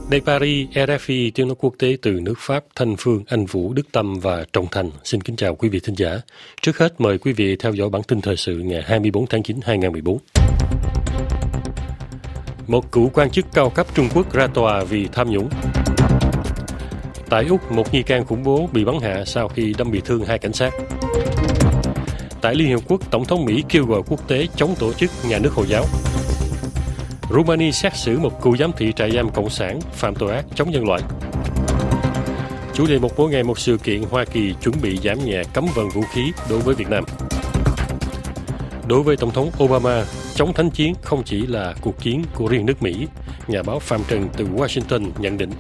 Đây Paris, RFI, tiếng nói quốc tế từ nước Pháp, Thanh Phương, Anh Vũ, Đức Tâm và Trọng Thành. Xin kính chào quý vị thính giả. Trước hết mời quý vị theo dõi bản tin thời sự ngày 24 tháng 9 2014. Một cựu quan chức cao cấp Trung Quốc ra tòa vì tham nhũng. Tại Úc, một nghi can khủng bố bị bắn hạ sau khi đâm bị thương 2 cảnh sát. Tại Liên Hiệp Quốc, Tổng thống Mỹ kêu gọi quốc tế chống tổ chức nhà nước Hồi giáo. Romania xét xử một cựu giám thị trại giam cộng sản phạm tội ác chống nhân loại. Chủ đề một mỗi ngày một sự kiện, Hoa Kỳ chuẩn bị giảm nhẹ cấm vận vũ khí đối với Việt Nam. Đối với Tổng thống Obama, chống thánh chiến không chỉ là cuộc chiến của riêng nước Mỹ, nhà báo Phạm Trần từ Washington nhận định.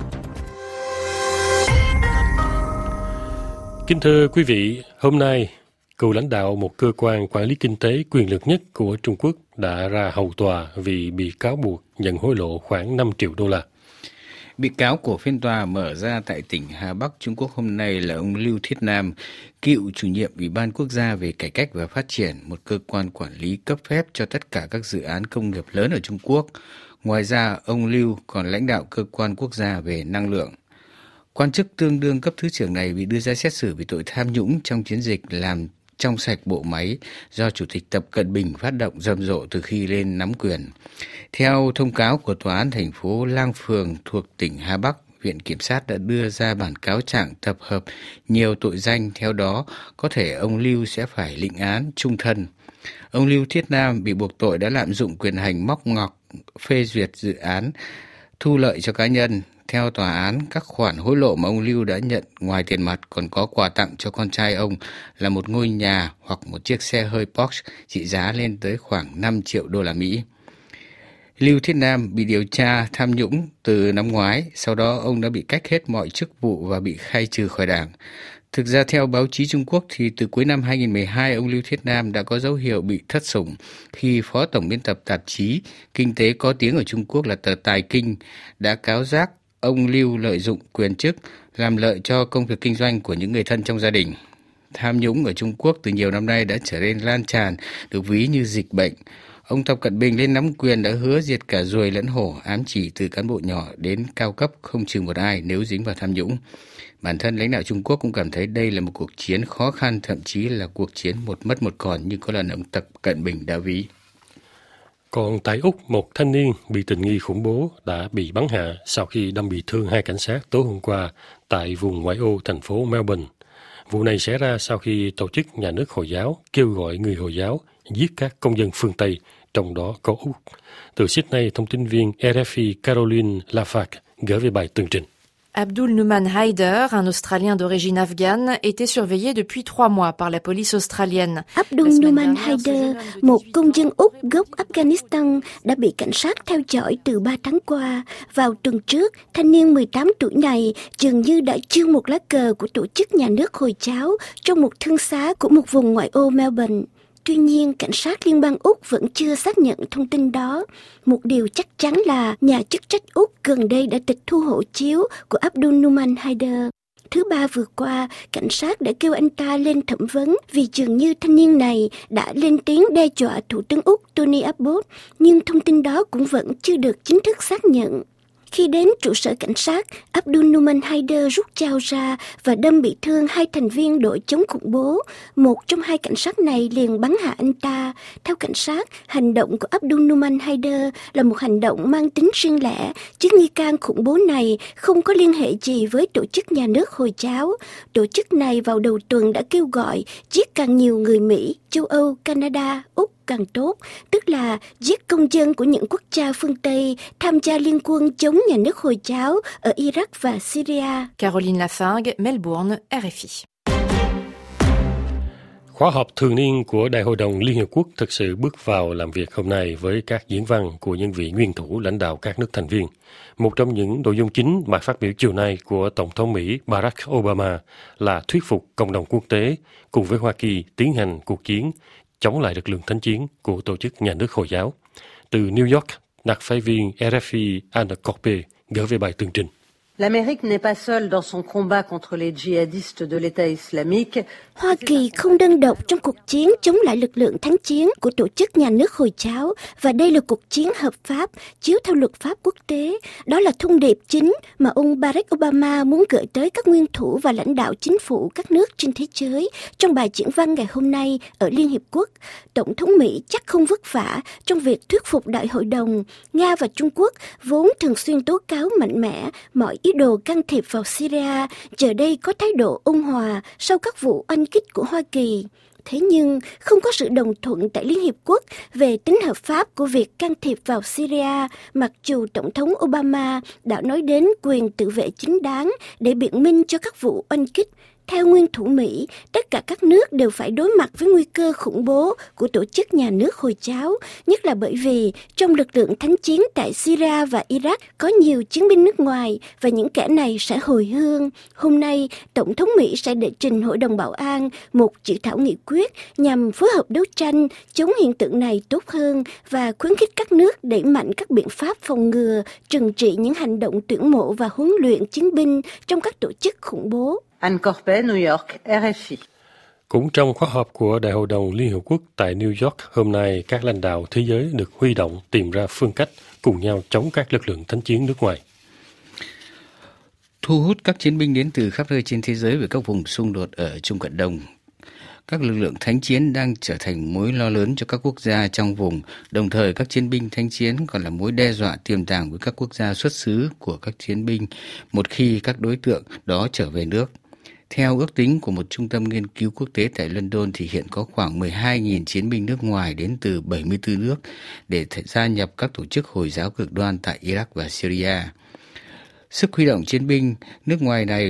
Kính thưa quý vị, hôm nay, cựu lãnh đạo một cơ quan quản lý kinh tế quyền lực nhất của Trung Quốc đã ra hầu tòa vì bị cáo buộc nhận hối lộ khoảng 5 triệu đô la. Bị cáo của phiên tòa mở ra tại tỉnh Hà Bắc, Trung Quốc hôm nay là ông Lưu Thiết Nam, cựu chủ nhiệm Ủy ban Quốc gia về Cải cách và Phát triển, một cơ quan quản lý cấp phép cho tất cả các dự án công nghiệp lớn ở Trung Quốc. Ngoài ra, ông Lưu còn lãnh đạo cơ quan quốc gia về năng lượng. Quan chức tương đương cấp thứ trưởng này bị đưa ra xét xử vì tội tham nhũng trong chiến dịch làm trong sạch bộ máy do Chủ tịch Tập Cận Bình phát động rầm rộ từ khi lên nắm quyền. Theo thông cáo của Tòa án thành phố Lang Phường thuộc tỉnh Hà Bắc, Viện Kiểm sát đã đưa ra bản cáo trạng tập hợp nhiều tội danh, theo đó có thể ông Lưu sẽ phải lịnh án chung thân. Ông Lưu Thiết Nam bị buộc tội đã lạm dụng quyền hành móc ngoặc, phê duyệt dự án, thu lợi cho cá nhân. Theo tòa án, các khoản hối lộ mà ông Lưu đã nhận ngoài tiền mặt còn có quà tặng cho con trai ông là một ngôi nhà hoặc một chiếc xe hơi Porsche trị giá lên tới khoảng 5 triệu đô la Mỹ. Lưu Thiết Nam bị điều tra tham nhũng từ năm ngoái, sau đó ông đã bị cách hết mọi chức vụ và bị khai trừ khỏi đảng. Thực ra theo báo chí Trung Quốc thì từ cuối năm 2012, ông Lưu Thiết Nam đã có dấu hiệu bị thất sủng khi Phó Tổng biên tập tạp chí Kinh tế có tiếng ở Trung Quốc là tờ Tài Kinh đã cáo giác ông Lưu lợi dụng quyền chức làm lợi cho công việc kinh doanh của những người thân trong gia đình. Tham nhũng ở Trung Quốc từ nhiều năm nay đã trở nên lan tràn, được ví như dịch bệnh. Ông Tập Cận Bình lên nắm quyền đã hứa diệt cả ruồi lẫn hổ, ám chỉ từ cán bộ nhỏ đến cao cấp không trừ một ai nếu dính vào tham nhũng. Bản thân lãnh đạo Trung Quốc cũng cảm thấy đây là một cuộc chiến khó khăn, thậm chí là cuộc chiến một mất một còn như có lần ông Tập Cận Bình đã ví. Còn tại Úc, một thanh niên bị tình nghi khủng bố đã bị bắn hạ sau khi đâm bị thương 2 cảnh sát tối hôm qua tại vùng ngoại ô thành phố Melbourne. Vụ này xảy ra sau khi tổ chức nhà nước Hồi giáo kêu gọi người Hồi giáo giết các công dân phương Tây, trong đó có Úc. Từ Sydney, thông tin viên RFI Caroline Lafargue gửi về bài tường trình. Abdul Numan Haider, un Australien d'origine afghane, était surveillé depuis 3 mois par la police australienne. Abdul Numan Haider, một công dân Úc gốc Afghanistan, đã bị cảnh sát theo dõi từ 3 tháng qua. Vào tuần trước, thanh niên 18 tuổi này dường như đã trương một lá cờ của tổ chức nhà nước Hồi giáo trong một thương xá của một vùng ngoại ô Melbourne. Tuy nhiên, cảnh sát liên bang Úc vẫn chưa xác nhận thông tin đó. Một điều chắc chắn là nhà chức trách Úc gần đây đã tịch thu hộ chiếu của Abdul Numan Haider. Thứ Ba vừa qua, cảnh sát đã kêu anh ta lên thẩm vấn vì dường như thanh niên này đã lên tiếng đe dọa Thủ tướng Úc Tony Abbott, nhưng thông tin đó cũng vẫn chưa được chính thức xác nhận. Khi đến trụ sở cảnh sát, Abdul Numan Haider rút dao ra và đâm bị thương 2 thành viên đội chống khủng bố. Một trong 2 cảnh sát này liền bắn hạ anh ta. Theo cảnh sát, hành động của Abdul Numan Haider là một hành động mang tính riêng lẻ, chứ nghi can khủng bố này không có liên hệ gì với tổ chức nhà nước Hồi giáo. Tổ chức này vào đầu tuần đã kêu gọi giết càng nhiều người Mỹ, châu Âu, Canada, Úc càng tốt, tức là giết công dân của những quốc gia phương Tây tham gia liên quân chống nhà nước Hồi giáo ở Iraq và Syria. Caroline Lafargue, Melbourne, RFI. Khóa họp thường niên của Đại hội đồng Liên Hiệp Quốc thực sự bước vào làm việc hôm nay với các diễn văn của những vị nguyên thủ lãnh đạo các nước thành viên. Một trong những nội dung chính mà phát biểu chiều nay của Tổng thống Mỹ Barack Obama là thuyết phục cộng đồng quốc tế cùng với Hoa Kỳ tiến hành cuộc chiến chống lại lực lượng thánh chiến của tổ chức nhà nước Hồi giáo. Từ New York, đặc phái viên RFI Anna Corpe gửi về bài tường trình. L'Amérique n'est pas seule dans son combat contre les djihadistes de l'État islamique. Hoa Kỳ không đơn độc trong cuộc chiến chống lại lực lượng thánh chiến của tổ chức nhà nước Hồi giáo, và đây là cuộc chiến hợp pháp, chiếu theo luật pháp quốc tế. Đó là thông điệp chính mà ông Barack Obama muốn gửi tới các nguyên thủ và lãnh đạo chính phủ các nước trên thế giới trong bài diễn văn ngày hôm nay ở Liên Hiệp Quốc. Tổng thống Mỹ chắc không vất vả trong việc thuyết phục Đại hội đồng. Nga và Trung Quốc vốn thường xuyên tố cáo mạnh mẽ mọi ý đồ can thiệp vào Syria, giờ đây có thái độ ôn hòa sau các vụ oanh kích của Hoa Kỳ. Thế nhưng không có sự đồng thuận tại Liên Hiệp Quốc về tính hợp pháp của việc can thiệp vào Syria, mặc dù Tổng thống Obama đã nói đến quyền tự vệ chính đáng để biện minh cho các vụ oanh kích. Theo nguyên thủ Mỹ, tất cả các nước đều phải đối mặt với nguy cơ khủng bố của tổ chức nhà nước Hồi giáo, nhất là bởi vì trong lực lượng thánh chiến tại Syria và Iraq có nhiều chiến binh nước ngoài và những kẻ này sẽ hồi hương. Hôm nay, Tổng thống Mỹ sẽ đệ trình Hội đồng Bảo an một dự thảo nghị quyết nhằm phối hợp đấu tranh chống hiện tượng này tốt hơn và khuyến khích các nước đẩy mạnh các biện pháp phòng ngừa, trừng trị những hành động tuyển mộ và huấn luyện chiến binh trong các tổ chức khủng bố. Anne Corpet, New York, RFI. Cũng trong khóa họp của Đại hội đồng Liên Hợp Quốc tại New York hôm nay, các lãnh đạo thế giới được huy động tìm ra phương cách cùng nhau chống các lực lượng thánh chiến nước ngoài. Thu hút các chiến binh đến từ khắp nơi trên thế giới về các vùng xung đột ở Trung Cận Đông. Các lực lượng thánh chiến đang trở thành mối lo lớn cho các quốc gia trong vùng, đồng thời các chiến binh thánh chiến còn là mối đe dọa tiềm tàng với các quốc gia xuất xứ của các chiến binh một khi các đối tượng đó trở về nước. Theo ước tính của một trung tâm nghiên cứu quốc tế tại London thì hiện có khoảng 12.000 chiến binh nước ngoài đến từ 74 nước để gia nhập các tổ chức Hồi giáo cực đoan tại Iraq và Syria. Sức huy động chiến binh nước ngoài này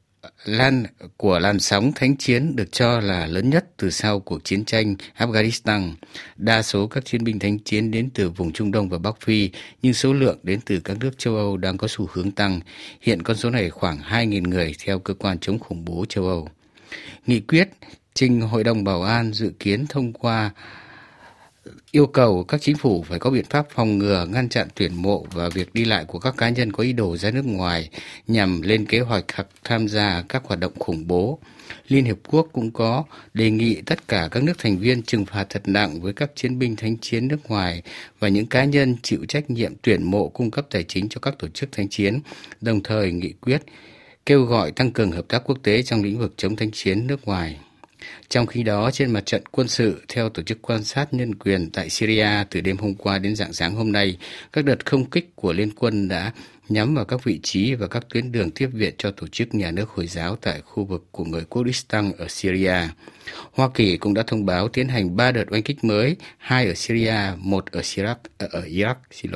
của làn sóng thánh chiến được cho là lớn nhất từ sau cuộc chiến tranh Afghanistan. Đa số các chiến binh thánh chiến đến từ vùng Trung Đông và Bắc Phi, nhưng số lượng đến từ các nước châu Âu đang có xu hướng tăng. Hiện con số này khoảng 2.000 người theo cơ quan chống khủng bố châu Âu. Nghị quyết trình Hội đồng Bảo an dự kiến thông qua yêu cầu các chính phủ phải có biện pháp phòng ngừa, ngăn chặn tuyển mộ và việc đi lại của các cá nhân có ý đồ ra nước ngoài nhằm lên kế hoạch hoặc tham gia các hoạt động khủng bố. Liên Hiệp Quốc cũng có đề nghị tất cả các nước thành viên trừng phạt thật nặng với các chiến binh thánh chiến nước ngoài và những cá nhân chịu trách nhiệm tuyển mộ cung cấp tài chính cho các tổ chức thánh chiến, đồng thời nghị quyết kêu gọi tăng cường hợp tác quốc tế trong lĩnh vực chống thánh chiến nước ngoài. Trong khi đó, trên mặt trận quân sự, theo Tổ chức Quan sát Nhân quyền tại Syria, từ đêm hôm qua đến rạng sáng hôm nay, các đợt không kích của Liên quân đã nhắm vào các vị trí và các tuyến đường tiếp viện cho tổ chức nhà nước Hồi giáo tại khu vực của người Kurdistan ở Syria. Hoa Kỳ cũng đã thông báo tiến hành 3 đợt oanh kích mới, 2 ở Syria, 1 ở Iraq.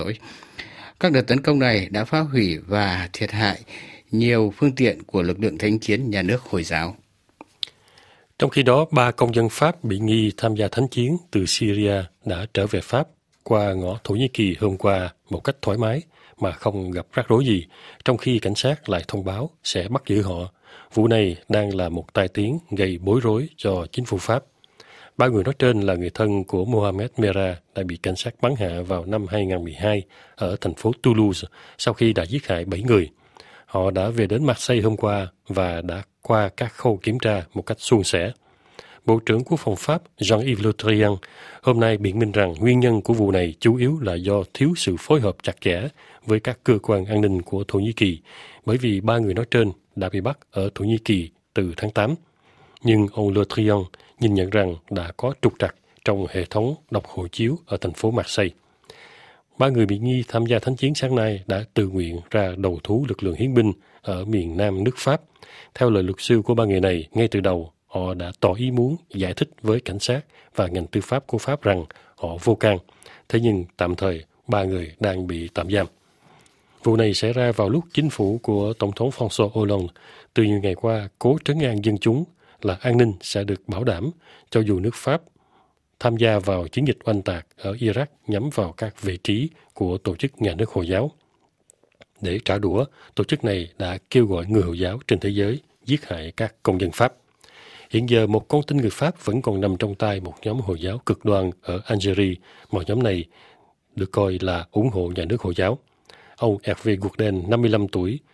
Các đợt tấn công này đã phá hủy và thiệt hại nhiều phương tiện của lực lượng thánh chiến nhà nước Hồi giáo. Trong khi đó, 3 công dân Pháp bị nghi tham gia thánh chiến từ Syria đã trở về Pháp qua ngõ Thổ Nhĩ Kỳ hôm qua một cách thoải mái mà không gặp rắc rối gì, trong khi cảnh sát lại thông báo sẽ bắt giữ họ. Vụ này đang là một tai tiếng gây bối rối cho chính phủ Pháp. 3 người nói trên là người thân của Mohamed Merah đã bị cảnh sát bắn hạ vào năm 2012 ở thành phố Toulouse sau khi đã giết hại 7 người. Họ đã về đến Marseille hôm qua và đã qua các khâu kiểm tra một cách suôn sẻ. Bộ trưởng Quốc phòng Pháp Jean-Yves Le Drian hôm nay biện minh rằng nguyên nhân của vụ này chủ yếu là do thiếu sự phối hợp chặt chẽ với các cơ quan an ninh của Thổ Nhĩ Kỳ, bởi vì 3 người nói trên đã bị bắt ở Thổ Nhĩ Kỳ từ tháng 8. Nhưng ông Le Drian nhìn nhận rằng đã có trục trặc trong hệ thống đọc hộ chiếu ở thành phố Marseille. 3 người bị nghi tham gia thánh chiến sáng nay đã tự nguyện ra đầu thú lực lượng hiến binh ở miền Nam nước Pháp. Theo lời luật sư của 3 người này, ngay từ đầu, họ đã tỏ ý muốn giải thích với cảnh sát và ngành tư pháp của Pháp rằng họ vô can. Thế nhưng tạm thời, 3 người đang bị tạm giam. Vụ này xảy ra vào lúc chính phủ của Tổng thống François Hollande từ nhiều ngày qua cố trấn an dân chúng là an ninh sẽ được bảo đảm cho dù nước Pháp tham gia vào chiến dịch oanh tạc ở Iraq nhắm vào các vị trí của tổ chức nhà nước Hồi giáo. Để trả đũa, tổ chức này đã kêu gọi người Hồi giáo trên thế giới giết hại các công dân Pháp. Hiện giờ, một con tin người Pháp vẫn còn nằm trong tay một nhóm Hồi giáo cực đoan ở Algeria, mà nhóm này được coi là ủng hộ nhà nước Hồi giáo. Ông Hervé Gourdin, 55 tuổi,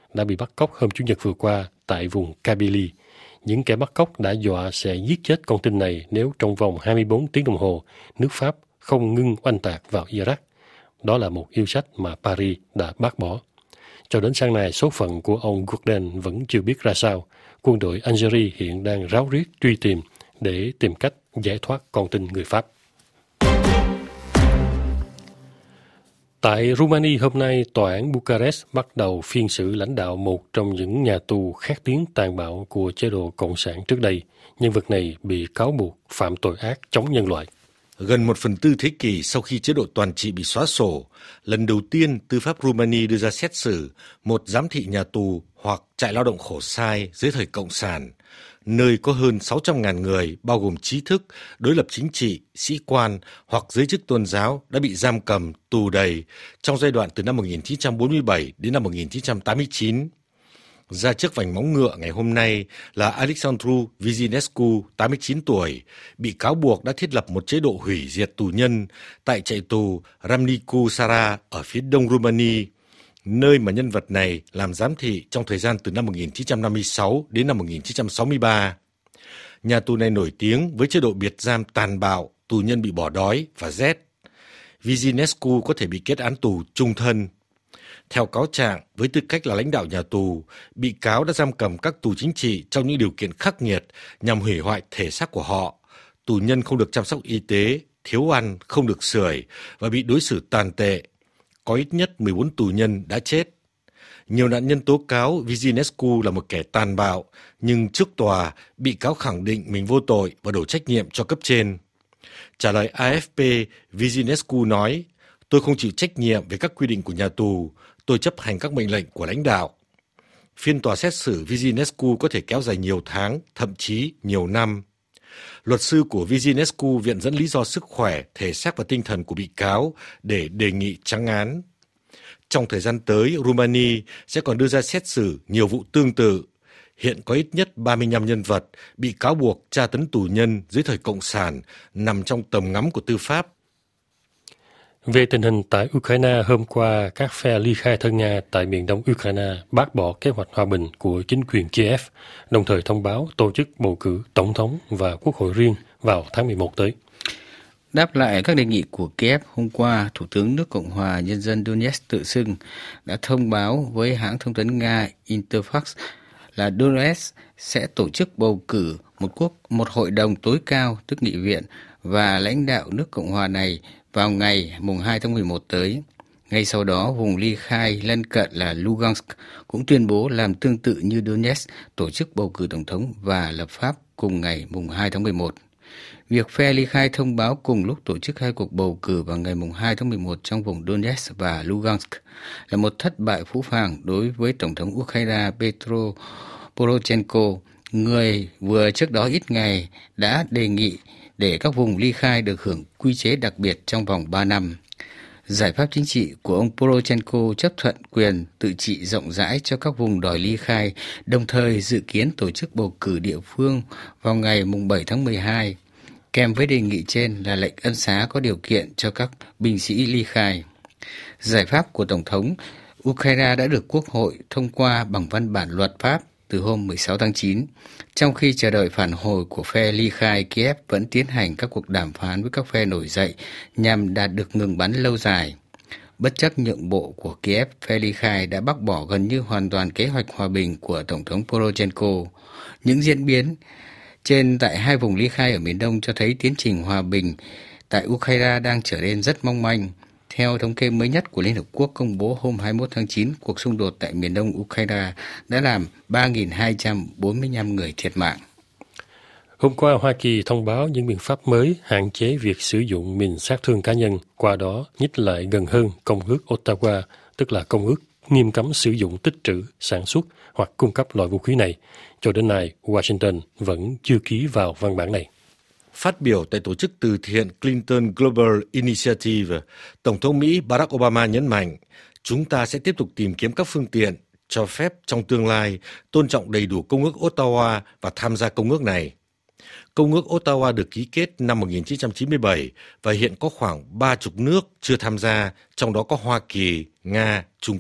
đã bị bắt cóc hôm Chủ nhật vừa qua tại vùng Kabylie. Những kẻ bắt cóc đã dọa sẽ giết chết con tin này nếu trong vòng 24 tiếng đồng hồ nước Pháp không ngưng oanh tạc vào Iraq. Đó là một yêu sách mà Paris đã bác bỏ. Cho đến sáng nay, số phận của ông Jourdain vẫn chưa biết ra sao. Quân đội Algeria hiện đang ráo riết truy tìm để tìm cách giải thoát con tin người Pháp. Tại Romania hôm nay, tòa án Bucharest bắt đầu phiên xử lãnh đạo một trong những nhà tù khét tiếng tàn bạo của chế độ Cộng sản trước đây. Nhân vật này bị cáo buộc phạm tội ác chống nhân loại. Gần 1/4 thế kỷ sau khi chế độ toàn trị bị xóa sổ, lần đầu tiên tư pháp Romania đưa ra xét xử một giám thị nhà tù hoặc trại lao động khổ sai dưới thời Cộng sản, nơi có hơn 600.000 người, bao gồm trí thức, đối lập chính trị, sĩ quan hoặc giới chức tôn giáo đã bị giam cầm, tù đầy trong giai đoạn từ năm 1947 đến năm 1989. Ra trước vành móng ngựa ngày hôm nay là Alexandru Vizinescu, 89 tuổi, bị cáo buộc đã thiết lập một chế độ hủy diệt tù nhân tại trại tù Râmnicu Sara ở phía đông Romania, nơi mà nhân vật này làm giám thị trong thời gian từ năm 1956 đến năm 1963. Nhà tù này nổi tiếng với chế độ biệt giam tàn bạo, tù nhân bị bỏ đói và rét. Vizinescu có thể bị kết án tù chung thân. Theo cáo trạng, với tư cách là lãnh đạo nhà tù, bị cáo đã giam cầm các tù chính trị trong những điều kiện khắc nghiệt nhằm hủy hoại thể xác của họ. Tù nhân không được chăm sóc y tế, thiếu ăn, không được sưởi và bị đối xử tàn tệ. Có ít nhất 14 tù nhân đã chết. Nhiều nạn nhân tố cáo Vizinescu là một kẻ tàn bạo, nhưng trước tòa, bị cáo khẳng định mình vô tội và đổ trách nhiệm cho cấp trên. Trả lời AFP, Vizinescu nói, tôi không chịu trách nhiệm về các quy định của nhà tù, tôi chấp hành các mệnh lệnh của lãnh đạo. Phiên tòa xét xử Vizinescu có thể kéo dài nhiều tháng, thậm chí nhiều năm. Luật sư của Vizinescu viện dẫn lý do sức khỏe, thể xác và tinh thần của bị cáo để đề nghị trắng án. Trong thời gian tới, Romania sẽ còn đưa ra xét xử nhiều vụ tương tự. Hiện có ít nhất 35 nhân vật bị cáo buộc tra tấn tù nhân dưới thời Cộng sản nằm trong tầm ngắm của tư pháp. Về tình hình tại Ukraine, hôm qua, các phe ly khai thân Nga tại miền đông Ukraine bác bỏ kế hoạch hòa bình của chính quyền Kiev, đồng thời thông báo tổ chức bầu cử tổng thống và quốc hội riêng vào tháng 11 tới. Đáp lại các đề nghị của Kiev, hôm qua, Thủ tướng nước Cộng hòa Nhân dân Donetsk tự xưng đã thông báo với hãng thông tấn Nga Interfax là Donetsk sẽ tổ chức bầu cử một hội đồng tối cao, tức nghị viện, và lãnh đạo nước Cộng hòa này vào ngày mùng 2 tháng 11 tới. Ngay sau đó, vùng ly khai lân cận là Lugansk cũng tuyên bố làm tương tự như Donetsk tổ chức bầu cử tổng thống và lập pháp cùng ngày mùng 2 tháng 11. Việc phe ly khai thông báo cùng lúc tổ chức hai cuộc bầu cử vào ngày mùng 2 tháng 11 trong vùng Donetsk và Lugansk là một thất bại phũ phàng đối với Tổng thống Ukraine Petro Poroshenko, người vừa trước đó ít ngày đã đề nghị để các vùng ly khai được hưởng quy chế đặc biệt trong vòng 3 năm. Giải pháp chính trị của ông Poroshenko chấp thuận quyền tự trị rộng rãi cho các vùng đòi ly khai, đồng thời dự kiến tổ chức bầu cử địa phương vào ngày 7 tháng 12. Kèm với đề nghị trên là lệnh ân xá có điều kiện cho các binh sĩ ly khai. Giải pháp của Tổng thống Ukraine đã được Quốc hội thông qua bằng văn bản luật pháp từ hôm 16 tháng 9, trong khi chờ đợi phản hồi của phe ly khai, Kiev vẫn tiến hành các cuộc đàm phán với các phe nổi dậy nhằm đạt được ngừng bắn lâu dài. Bất chấp nhượng bộ của Kiev, phe ly khai đã bác bỏ gần như hoàn toàn kế hoạch hòa bình của Tổng thống Poroshenko. Những diễn biến trên tại hai vùng ly khai ở miền đông cho thấy tiến trình hòa bình tại Ukraine đang trở nên rất mong manh. Theo thống kê mới nhất của Liên Hợp Quốc công bố hôm 21 tháng 9, cuộc xung đột tại miền đông Ukraine đã làm 3.245 người thiệt mạng. Hôm qua, Hoa Kỳ thông báo những biện pháp mới hạn chế việc sử dụng mìn sát thương cá nhân, qua đó nhích lại gần hơn Công ước Ottawa, tức là công ước nghiêm cấm sử dụng, tích trữ, sản xuất hoặc cung cấp loại vũ khí này. Cho đến nay, Washington vẫn chưa ký vào văn bản này. Phát biểu tại tổ chức từ thiện Clinton Global Initiative, Tổng thống Mỹ Barack Obama nhấn mạnh, chúng ta sẽ tiếp tục tìm kiếm các phương tiện cho phép trong tương lai tôn trọng đầy đủ Công ước Ottawa và tham gia công ước này. Công ước Ottawa được ký kết năm 1997 và hiện có khoảng 30 nước chưa tham gia, trong đó có Hoa Kỳ, Nga, Trung Quốc,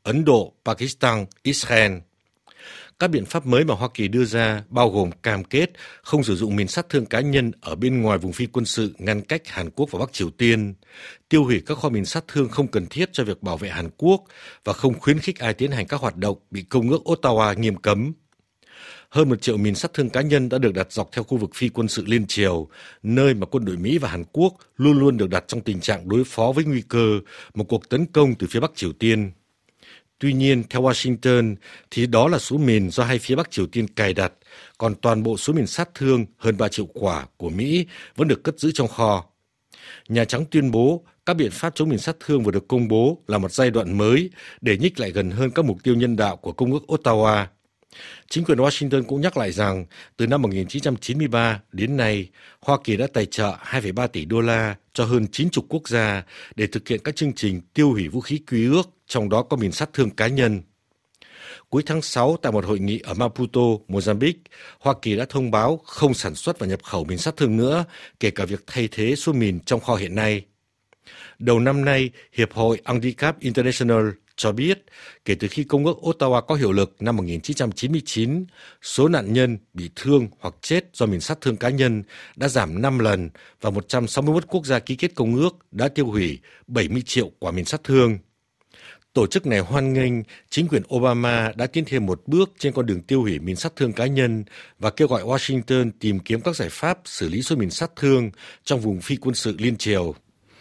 Ấn Độ, Pakistan, Israel. Các biện pháp mới mà Hoa Kỳ đưa ra bao gồm cam kết không sử dụng mìn sát thương cá nhân ở bên ngoài vùng phi quân sự ngăn cách Hàn Quốc và Bắc Triều Tiên, tiêu hủy các kho mìn sát thương không cần thiết cho việc bảo vệ Hàn Quốc và không khuyến khích ai tiến hành các hoạt động bị Công ước Ottawa nghiêm cấm. Hơn 1 triệu mìn sát thương cá nhân đã được đặt dọc theo khu vực phi quân sự liên triều, nơi mà quân đội Mỹ và Hàn Quốc luôn luôn được đặt trong tình trạng đối phó với nguy cơ một cuộc tấn công từ phía Bắc Triều Tiên. Tuy nhiên, theo Washington, thì đó là số mìn do hai phía Bắc Triều Tiên cài đặt, còn toàn bộ số mìn sát thương hơn 3 triệu quả của Mỹ vẫn được cất giữ trong kho. Nhà Trắng tuyên bố các biện pháp chống mìn sát thương vừa được công bố là một giai đoạn mới để nhích lại gần hơn các mục tiêu nhân đạo của Công ước Ottawa. Chính quyền Washington cũng nhắc lại rằng từ năm 1993 đến nay, Hoa Kỳ đã tài trợ 2,3 tỷ đô la cho hơn 90 quốc gia để thực hiện các chương trình tiêu hủy vũ khí quy ước, trong đó có mìn sát thương cá nhân. Cuối tháng 6, tại một hội nghị ở Maputo, Mozambique, Hoa Kỳ đã thông báo không sản xuất và nhập khẩu mìn sát thương nữa, kể cả việc thay thế số mìn trong kho hiện nay. Đầu năm nay, Hiệp hội Handicap International cho biết, kể từ khi Công ước Ottawa có hiệu lực năm 1999, số nạn nhân bị thương hoặc chết do mìn sát thương cá nhân đã giảm 5 lần và 161 quốc gia ký kết công ước đã tiêu hủy 70 triệu quả mìn sát thương. Tổ chức này hoan nghênh chính quyền Obama đã tiến thêm một bước trên con đường tiêu hủy mìn sát thương cá nhân và kêu gọi Washington tìm kiếm các giải pháp xử lý số mìn sát thương trong vùng phi quân sự liên triều.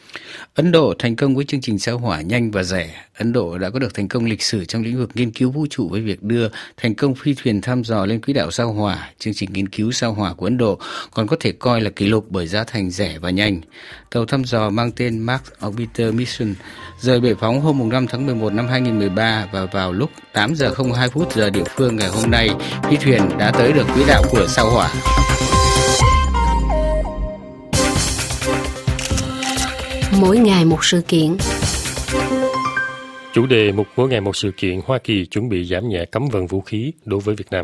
Ấn Độ thành công với chương trình sao hỏa nhanh và rẻ. Ấn Độ đã có được thành công lịch sử trong lĩnh vực nghiên cứu vũ trụ với việc đưa thành công phi thuyền thăm dò lên quỹ đạo sao hỏa. Chương trình nghiên cứu sao hỏa của Ấn Độ còn có thể coi là kỷ lục bởi giá thành rẻ và nhanh. Tàu thăm dò mang tên Mars Orbiter Mission rời bệ phóng hôm 5 tháng 11 năm 2013 và vào lúc 8 giờ 02 phút giờ địa phương ngày hôm nay, phi thuyền đã tới được quỹ đạo của sao hỏa. Mỗi ngày một sự kiện. Chủ đề mục mỗi ngày một sự kiện, Hoa Kỳ chuẩn bị giảm nhẹ cấm vận vũ khí đối với Việt Nam.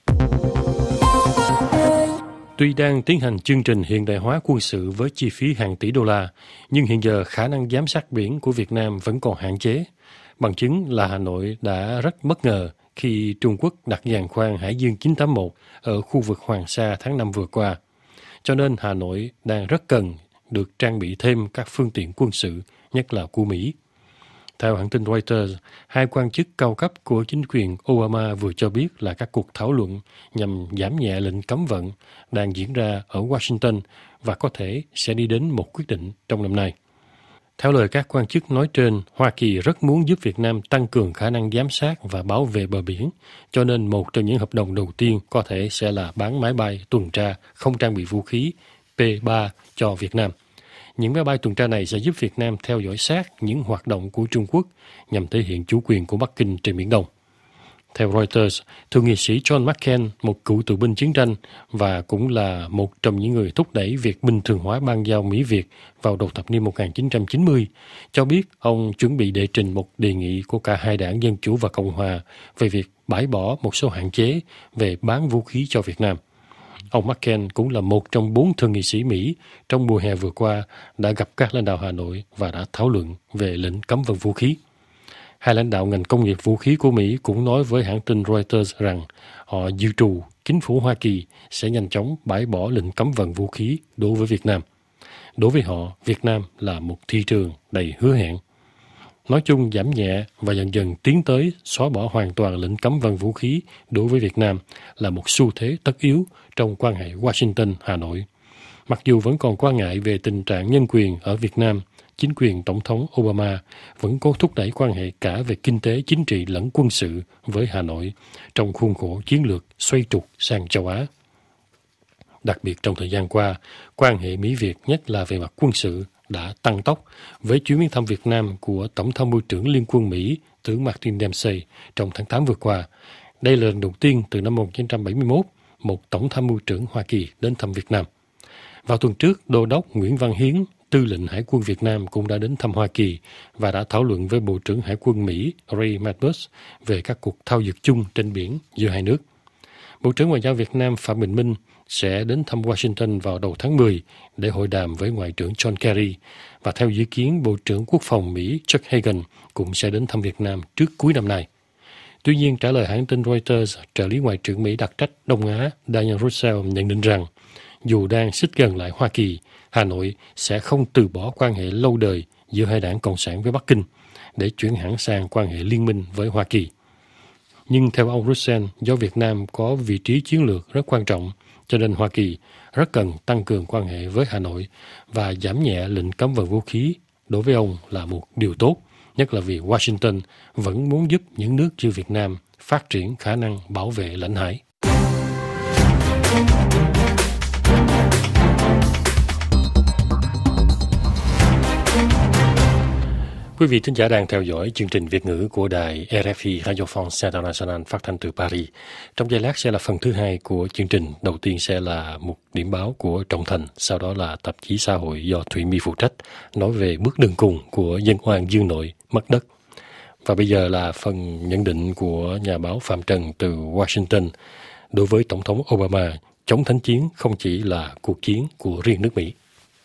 Tuy đang tiến hành chương trình hiện đại hóa quân sự với chi phí hàng tỷ đô la, nhưng hiện giờ khả năng giám sát biển của Việt Nam vẫn còn hạn chế. Bằng chứng là Hà Nội đã rất bất ngờ khi Trung Quốc đặt giàn khoan Hải Dương 981 ở khu vực Hoàng Sa tháng 5 vừa qua. Cho nên Hà Nội đang rất cần được trang bị thêm các phương tiện quân sự, nhất là của Mỹ. Theo hãng tin Reuters, hai quan chức cao cấp của chính quyền Obama vừa cho biết là các cuộc thảo luận nhằm giảm nhẹ lệnh cấm vận đang diễn ra ở Washington và có thể sẽ đi đến một quyết định trong năm nay. Theo lời các quan chức nói trên, Hoa Kỳ rất muốn giúp Việt Nam tăng cường khả năng giám sát và bảo vệ bờ biển, cho nên một trong những hợp đồng đầu tiên có thể sẽ là bán máy bay tuần tra không trang bị vũ khí P-3 cho Việt Nam. Những máy bay tuần tra này sẽ giúp Việt Nam theo dõi sát những hoạt động của Trung Quốc nhằm thể hiện chủ quyền của Bắc Kinh trên Biển Đông. Theo Reuters, thượng nghị sĩ John McCain, một cựu tù binh chiến tranh và cũng là một trong những người thúc đẩy việc bình thường hóa ban giao Mỹ-Việt vào đầu thập niên 1990, cho biết ông chuẩn bị đệ trình một đề nghị của cả hai đảng Dân Chủ và Cộng Hòa về việc bãi bỏ một số hạn chế về bán vũ khí cho Việt Nam. Ông McCain cũng là một trong 4 thượng nghị sĩ Mỹ trong mùa hè vừa qua đã gặp các lãnh đạo Hà Nội và đã thảo luận về lệnh cấm vận vũ khí. Hai lãnh đạo ngành công nghiệp vũ khí của Mỹ cũng nói với hãng tin Reuters rằng họ dự trù chính phủ Hoa Kỳ sẽ nhanh chóng bãi bỏ lệnh cấm vận vũ khí đối với Việt Nam. Đối với họ, Việt Nam là một thị trường đầy hứa hẹn. Nói chung, giảm nhẹ và dần dần tiến tới xóa bỏ hoàn toàn lệnh cấm vận vũ khí đối với Việt Nam là một xu thế tất yếu trong quan hệ Washington-Hà Nội. Mặc dù vẫn còn quan ngại về tình trạng nhân quyền ở Việt Nam, chính quyền Tổng thống Obama vẫn cố thúc đẩy quan hệ cả về kinh tế, chính trị lẫn quân sự với Hà Nội trong khuôn khổ chiến lược xoay trục sang châu Á. Đặc biệt trong thời gian qua, quan hệ Mỹ-Việt nhất là về mặt quân sự đã tăng tốc với chuyến viếng thăm Việt Nam của Tổng tham mưu trưởng Liên quân Mỹ tướng Martin Dempsey trong tháng 8 vừa qua. Đây là lần đầu tiên từ năm 1971, một Tổng tham mưu trưởng Hoa Kỳ đến thăm Việt Nam. Vào tuần trước, Đô đốc Nguyễn Văn Hiến, Tư lệnh Hải quân Việt Nam cũng đã đến thăm Hoa Kỳ và đã thảo luận với Bộ trưởng Hải quân Mỹ Ray Matthews về các cuộc thao dượt chung trên biển giữa hai nước. Bộ trưởng Ngoại giao Việt Nam Phạm Bình Minh sẽ đến thăm Washington vào đầu tháng 10 để hội đàm với Ngoại trưởng John Kerry. Và theo dự kiến, Bộ trưởng Quốc phòng Mỹ Chuck Hagan cũng sẽ đến thăm Việt Nam trước cuối năm nay. Tuy nhiên, trả lời hãng tin Reuters, trợ lý Ngoại trưởng Mỹ đặc trách Đông Á Daniel Russell nhận định rằng dù đang xích gần lại Hoa Kỳ, Hà Nội sẽ không từ bỏ quan hệ lâu đời giữa hai đảng Cộng sản với Bắc Kinh để chuyển hẳn sang quan hệ liên minh với Hoa Kỳ. Nhưng theo ông Russell, do Việt Nam có vị trí chiến lược rất quan trọng, cho nên Hoa Kỳ rất cần tăng cường quan hệ với Hà Nội và giảm nhẹ lệnh cấm vận vũ khí đối với ông là một điều tốt, nhất là vì Washington vẫn muốn giúp những nước như Việt Nam phát triển khả năng bảo vệ lãnh hải. Quý vị thính giả đang theo dõi chương trình Việt ngữ của đài RFI Radio France International phát thanh từ Paris. Trong giây lát sẽ là phần thứ hai của chương trình. Đầu tiên sẽ là một điểm báo của Trọng Thành, sau đó là tạp chí xã hội do Thủy My phụ trách, nói về bước đường cùng của dân oan Dương Nội mất đất. Và bây giờ là phần nhận định của nhà báo Phạm Trần từ Washington. Đối với Tổng thống Obama, chống thánh chiến không chỉ là cuộc chiến của riêng nước Mỹ.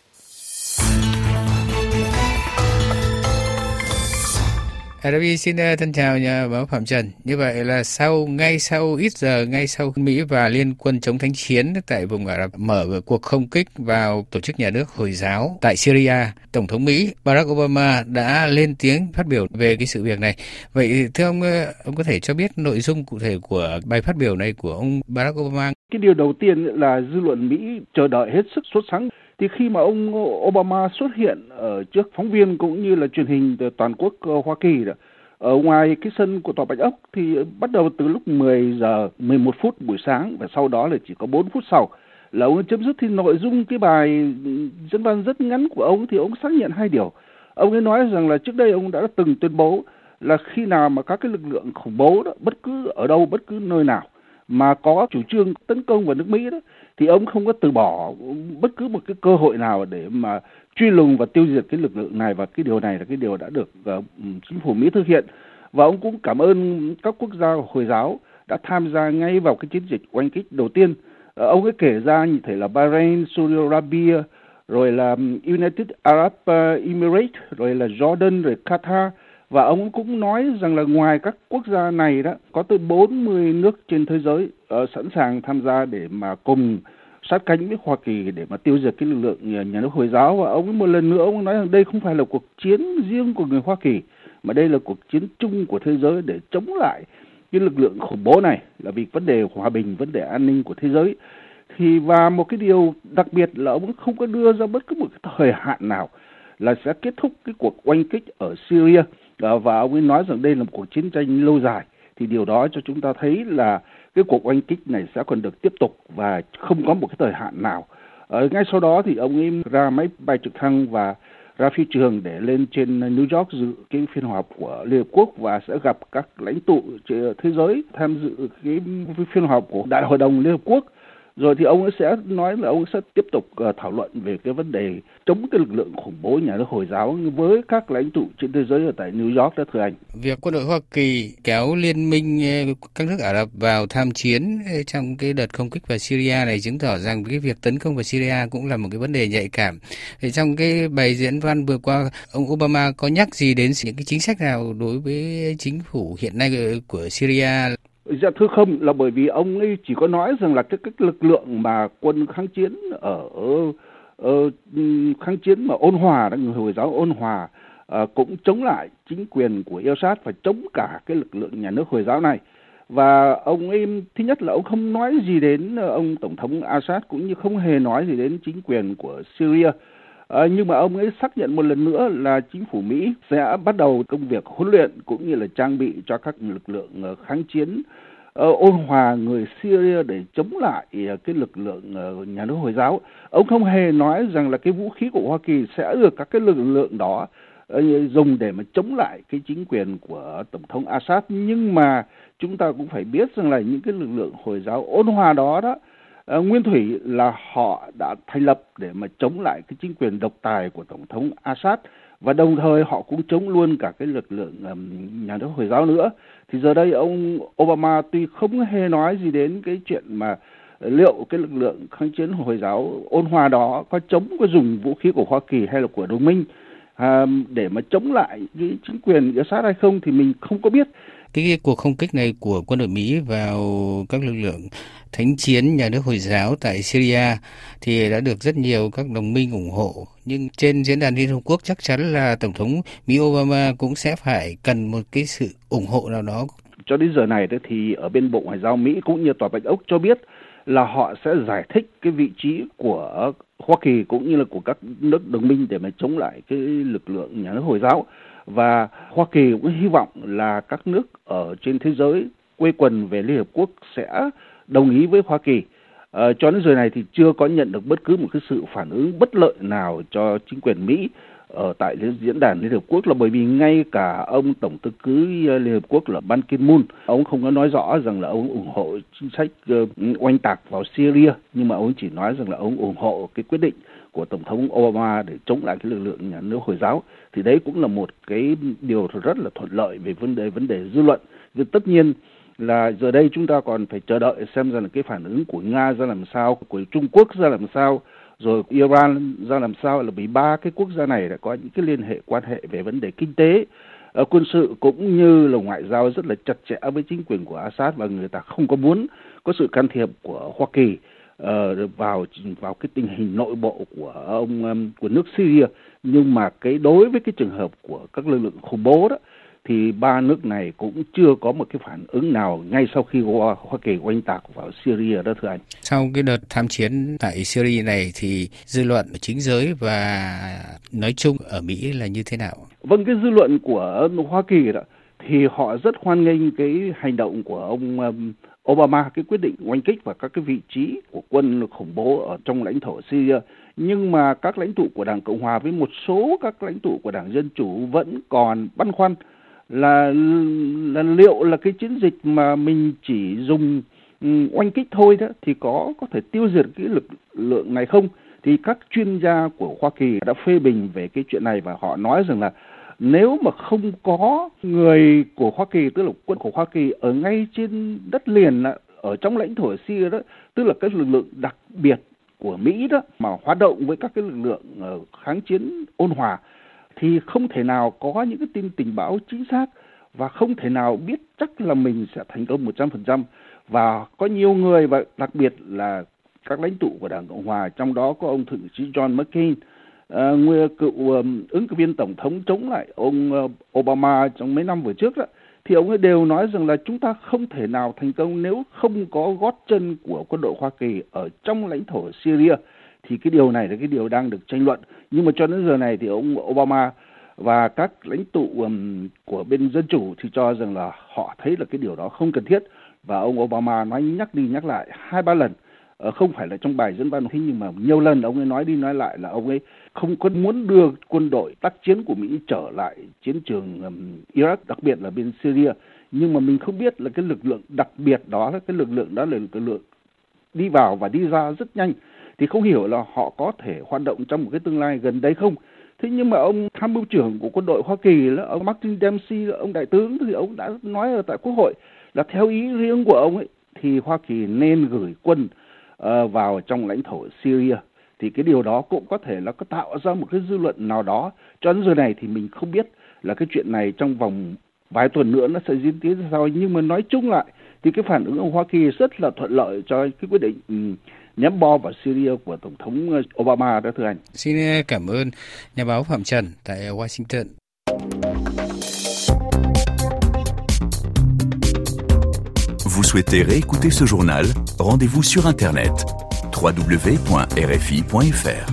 RFI xin thân chào nhà báo Phạm Trần. Như vậy là ngay sau ít giờ, ngay sau Mỹ và Liên quân chống thánh chiến tại vùng Ả Rập mở cuộc không kích vào tổ chức nhà nước Hồi giáo tại Syria, Tổng thống Mỹ Barack Obama đã lên tiếng phát biểu về cái sự việc này. Vậy thưa ông có thể cho biết nội dung cụ thể của bài phát biểu này của ông Barack Obama? Cái điều đầu tiên là dư luận Mỹ chờ đợi hết sức sốt sắng. Thì khi mà ông Obama xuất hiện ở trước phóng viên cũng như là truyền hình toàn quốc Hoa Kỳ đó, ở ngoài cái sân của Tòa Bạch Ốc thì bắt đầu từ lúc 10 giờ 11 phút buổi sáng và sau đó là chỉ có 4 phút sau là ông chấm dứt. Thì nội dung cái bài dẫn văn rất ngắn của ông thì ông xác nhận hai điều. Ông ấy nói rằng là trước đây ông đã từng tuyên bố là khi nào mà các cái lực lượng khủng bố đó, bất cứ ở đâu, bất cứ nơi nào mà có chủ trương tấn công vào nước Mỹ đó, thì ông không có từ bỏ bất cứ một cái cơ hội nào để mà truy lùng và tiêu diệt cái lực lượng này, và cái điều này là cái điều đã được chính phủ Mỹ thực hiện. Và ông cũng cảm ơn các quốc gia Hồi giáo đã tham gia ngay vào cái chiến dịch oanh kích đầu tiên. Ông ấy kể ra như thể là Bahrain, Saudi Arabia, rồi là United Arab Emirates, rồi là Jordan, rồi Qatar. Và ông cũng nói rằng là ngoài các quốc gia này đó, có tới 40 nước trên thế giới sẵn sàng tham gia để mà cùng sát cánh với Hoa Kỳ để mà tiêu diệt cái lực lượng nhà nước Hồi giáo. Và ông một lần nữa ông nói rằng đây không phải là cuộc chiến riêng của người Hoa Kỳ, mà đây là cuộc chiến chung của thế giới để chống lại cái lực lượng khủng bố này, là vì vấn đề hòa bình, vấn đề an ninh của thế giới. Và một cái điều đặc biệt là ông không có đưa ra bất cứ một cái thời hạn nào là sẽ kết thúc cái cuộc oanh kích ở Syria. Và ông ấy nói rằng đây là một cuộc chiến tranh lâu dài. Thì điều đó cho chúng ta thấy là cái cuộc oanh kích này sẽ còn được tiếp tục và không có một cái thời hạn nào. Ngay sau đó thì ông ấy ra máy bay trực thăng và ra phi trường để lên trên New York dự cái phiên họp của Liên Hợp Quốc và sẽ gặp các lãnh tụ thế giới tham dự cái phiên họp của Đại hội đồng Liên Hợp Quốc. Rồi thì ông ấy sẽ nói là ông ấy sẽ tiếp tục thảo luận về cái vấn đề chống cái lực lượng khủng bố nhà nước Hồi giáo với các lãnh tụ trên thế giới ở tại New York đó, thưa anh. Việc quân đội Hoa Kỳ kéo liên minh các nước Ả Rập vào tham chiến trong cái đợt không kích vào Syria này chứng tỏ rằng cái việc tấn công vào Syria cũng là một cái vấn đề nhạy cảm. Thì trong cái bài diễn văn vừa qua, ông Obama có nhắc gì đến những cái chính sách nào đối với chính phủ hiện nay của Syria? Dạ thưa không, là bởi vì ông ấy chỉ có nói rằng là cái lực lượng mà quân kháng chiến kháng chiến mà ôn hòa đó, người Hồi giáo ôn hòa cũng chống lại chính quyền của Assad và chống cả cái lực lượng nhà nước Hồi giáo này. Và ông ấy thứ nhất là ông không nói gì đến ông tổng thống Assad cũng như không hề nói gì đến chính quyền của Syria. Nhưng mà ông ấy xác nhận một lần nữa là chính phủ Mỹ sẽ bắt đầu công việc huấn luyện cũng như là trang bị cho các lực lượng kháng chiến ôn hòa người Syria để chống lại cái lực lượng nhà nước Hồi giáo. Ông không hề nói rằng là cái vũ khí của Hoa Kỳ sẽ được các cái lực lượng đó dùng để mà chống lại cái chính quyền của tổng thống Assad. Nhưng mà chúng ta cũng phải biết rằng là những cái lực lượng Hồi giáo ôn hòa đó Nguyên thủy là họ đã thành lập để mà chống lại cái chính quyền độc tài của Tổng thống Assad, và đồng thời họ cũng chống luôn cả cái lực lượng nhà nước Hồi giáo nữa. Thì giờ đây ông Obama tuy không hề nói gì đến cái chuyện mà liệu cái lực lượng kháng chiến Hồi giáo ôn hòa đó có dùng vũ khí của Hoa Kỳ hay là của đồng minh để mà chống lại cái chính quyền Assad hay không thì mình không có biết. Cái cuộc không kích này của quân đội Mỹ vào các lực lượng thánh chiến nhà nước Hồi giáo tại Syria thì đã được rất nhiều các đồng minh ủng hộ. Nhưng trên diễn đàn Liên Hợp Quốc chắc chắn là Tổng thống Mỹ Obama cũng sẽ phải cần một cái sự ủng hộ nào đó. Cho đến giờ này thì ở bên Bộ Ngoại giao Mỹ cũng như Tòa Bạch Ốc cho biết là họ sẽ giải thích cái vị trí của Hoa Kỳ cũng như là của các nước đồng minh để mà chống lại cái lực lượng nhà nước Hồi giáo. Và Hoa Kỳ cũng hy vọng là các nước ở trên thế giới quây quần về Liên Hợp Quốc sẽ đồng ý với Hoa Kỳ. Cho đến giờ này thì chưa có nhận được bất cứ một cái sự phản ứng bất lợi nào cho chính quyền Mỹ ở tại diễn đàn Liên Hợp Quốc, là bởi vì ngay cả ông Tổng thư ký Liên Hợp Quốc là Ban Ki-moon, ông không có nói rõ rằng là ông ủng hộ chính sách oanh tạc vào Syria, nhưng mà ông chỉ nói rằng là ông ủng hộ cái quyết định của Tổng thống Obama để chống lại cái lực lượng nhà nước Hồi giáo. Thì đấy cũng là một cái điều rất là thuận lợi về vấn đề dư luận. Nhưng tất nhiên là giờ đây chúng ta còn phải chờ đợi xem rằng là cái phản ứng của Nga ra làm sao, của Trung Quốc ra làm sao, rồi Iran ra làm sao, là vì ba cái quốc gia này đã có những cái liên hệ quan hệ về vấn đề kinh tế, quân sự cũng như là ngoại giao rất là chặt chẽ với chính quyền của Assad, và người ta không có muốn có sự can thiệp của Hoa Kỳ vào cái tình hình nội bộ của nước Syria. Nhưng mà đối với cái trường hợp của các lực lượng khủng bố đó thì ba nước này cũng chưa có một cái phản ứng nào ngay sau khi Hoa Kỳ oanh tạc vào Syria đó, thưa anh. Sau cái đợt tham chiến tại Syria này thì dư luận ở chính giới và nói chung ở Mỹ là như thế nào? Vâng, cái dư luận của Hoa Kỳ đó thì họ rất hoan nghênh cái hành động của ông Obama, cái quyết định oanh kích vào các cái vị trí của quân khủng bố ở trong lãnh thổ Syria. Nhưng mà các lãnh tụ của Đảng Cộng Hòa với một số các lãnh tụ của Đảng Dân Chủ vẫn còn băn khoăn là liệu là cái chiến dịch mà mình chỉ dùng oanh kích thôi đó thì có thể tiêu diệt cái lực lượng này không. Thì các chuyên gia của Hoa Kỳ đã phê bình về cái chuyện này, và họ nói rằng là nếu mà không có người của Hoa Kỳ, tức là quân của Hoa Kỳ ở ngay trên đất liền ở trong lãnh thổ Syria đó, tức là cái lực lượng đặc biệt của Mỹ đó mà hoạt động với các cái lực lượng kháng chiến ôn hòa, thì không thể nào có những cái tin tình báo chính xác và không thể nào biết chắc là mình sẽ thành công 100%. Và có nhiều người, và đặc biệt là các lãnh tụ của Đảng Cộng Hòa, trong đó có ông Thượng nghị sĩ John McCain, nguyên cựu ứng cử viên tổng thống chống lại ông Obama trong mấy năm vừa trước đó, thì ông ấy đều nói rằng là chúng ta không thể nào thành công nếu không có gót chân của quân đội Hoa Kỳ ở trong lãnh thổ Syria. Thì cái điều này là cái điều đang được tranh luận. Nhưng mà cho đến giờ này thì ông Obama và các lãnh tụ của bên Dân Chủ thì cho rằng là họ thấy là cái điều đó không cần thiết. Và ông Obama nói nhắc đi nhắc lại 2-3 lần, không phải là trong bài dẫn văn nhưng mà nhiều lần ông ấy nói đi nói lại là ông ấy không có muốn đưa quân đội tác chiến của Mỹ trở lại chiến trường Iraq, đặc biệt là bên Syria. Nhưng mà mình không biết là cái lực lượng đặc biệt đó, cái lực lượng đó là lực lượng đi vào và đi ra rất nhanh, thì không hiểu là họ có thể hoạt động trong một cái tương lai gần đây không. Thế nhưng mà ông tham mưu trưởng của quân đội Hoa Kỳ là ông Martin Dempsey, ông đại tướng, thì ông đã nói ở tại Quốc hội là theo ý riêng của ông ấy thì Hoa Kỳ nên gửi quân vào trong lãnh thổ Syria. Thì cái điều đó cũng có thể là có tạo ra một cái dư luận nào đó. Cho đến giờ này thì mình không biết là cái chuyện này trong vòng vài tuần nữa nó sẽ diễn tiến ra sao. Nhưng mà nói chung lại thì cái phản ứng của Hoa Kỳ rất là thuận lợi cho cái quyết định nhắm bom vào Syria của Tổng thống Obama đó, thưa anh. Xin cảm ơn nhà báo Phạm Trần tại Washington. Vous souhaitez réécouter ce journal? Rendez-vous sur Internet www.rfi.fr.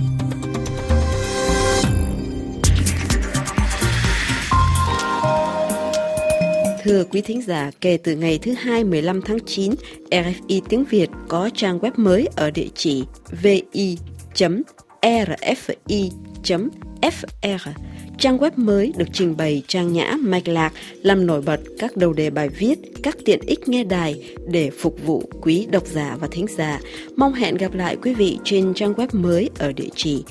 Thưa quý thính giả, kể từ ngày thứ Hai 15 tháng 9, RFI tiếng Việt có trang web mới ở địa chỉ vi.rfi.fr. Trang web mới được trình bày trang nhã, mạch lạc, làm nổi bật các đầu đề bài viết, các tiện ích nghe đài để phục vụ quý độc giả và thính giả. Mong hẹn gặp lại quý vị trên trang web mới ở địa chỉ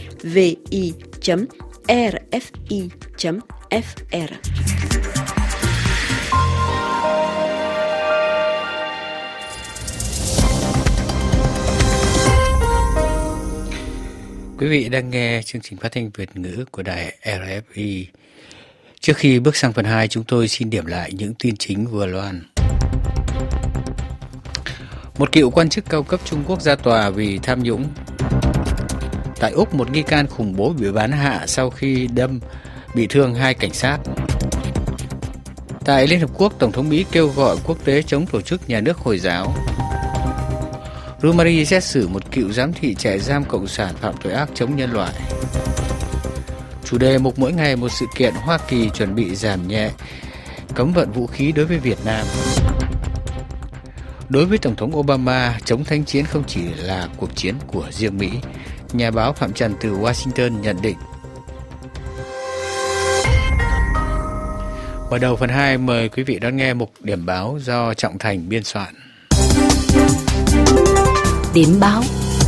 vi.rfi.fr. Quý vị đang nghe chương trình phát thanh Việt ngữ của đài RFI. Trước khi bước sang phần 2, chúng tôi xin điểm lại những tin chính vừa loan. Một cựu quan chức cao cấp Trung Quốc ra tòa vì tham nhũng. Tại Úc, một nghi can khủng bố bị bắn hạ sau khi đâm bị thương 2 cảnh sát. Tại Liên Hợp Quốc, Tổng thống Mỹ kêu gọi quốc tế chống tổ chức nhà nước Hồi giáo. Rumani xét xử một cựu giám thị trại giam cộng sản phạm tội ác chống nhân loại. Chủ đề mục mỗi ngày một sự kiện, Hoa Kỳ chuẩn bị giảm nhẹ cấm vận vũ khí đối với Việt Nam. Đối với Tổng thống Obama, chống thánh chiến không chỉ là cuộc chiến của riêng Mỹ. Nhà báo Phạm Trần từ Washington nhận định. Mở đầu phần 2, mời quý vị đón nghe mục điểm báo do Trọng Thành biên soạn. Điểm báo.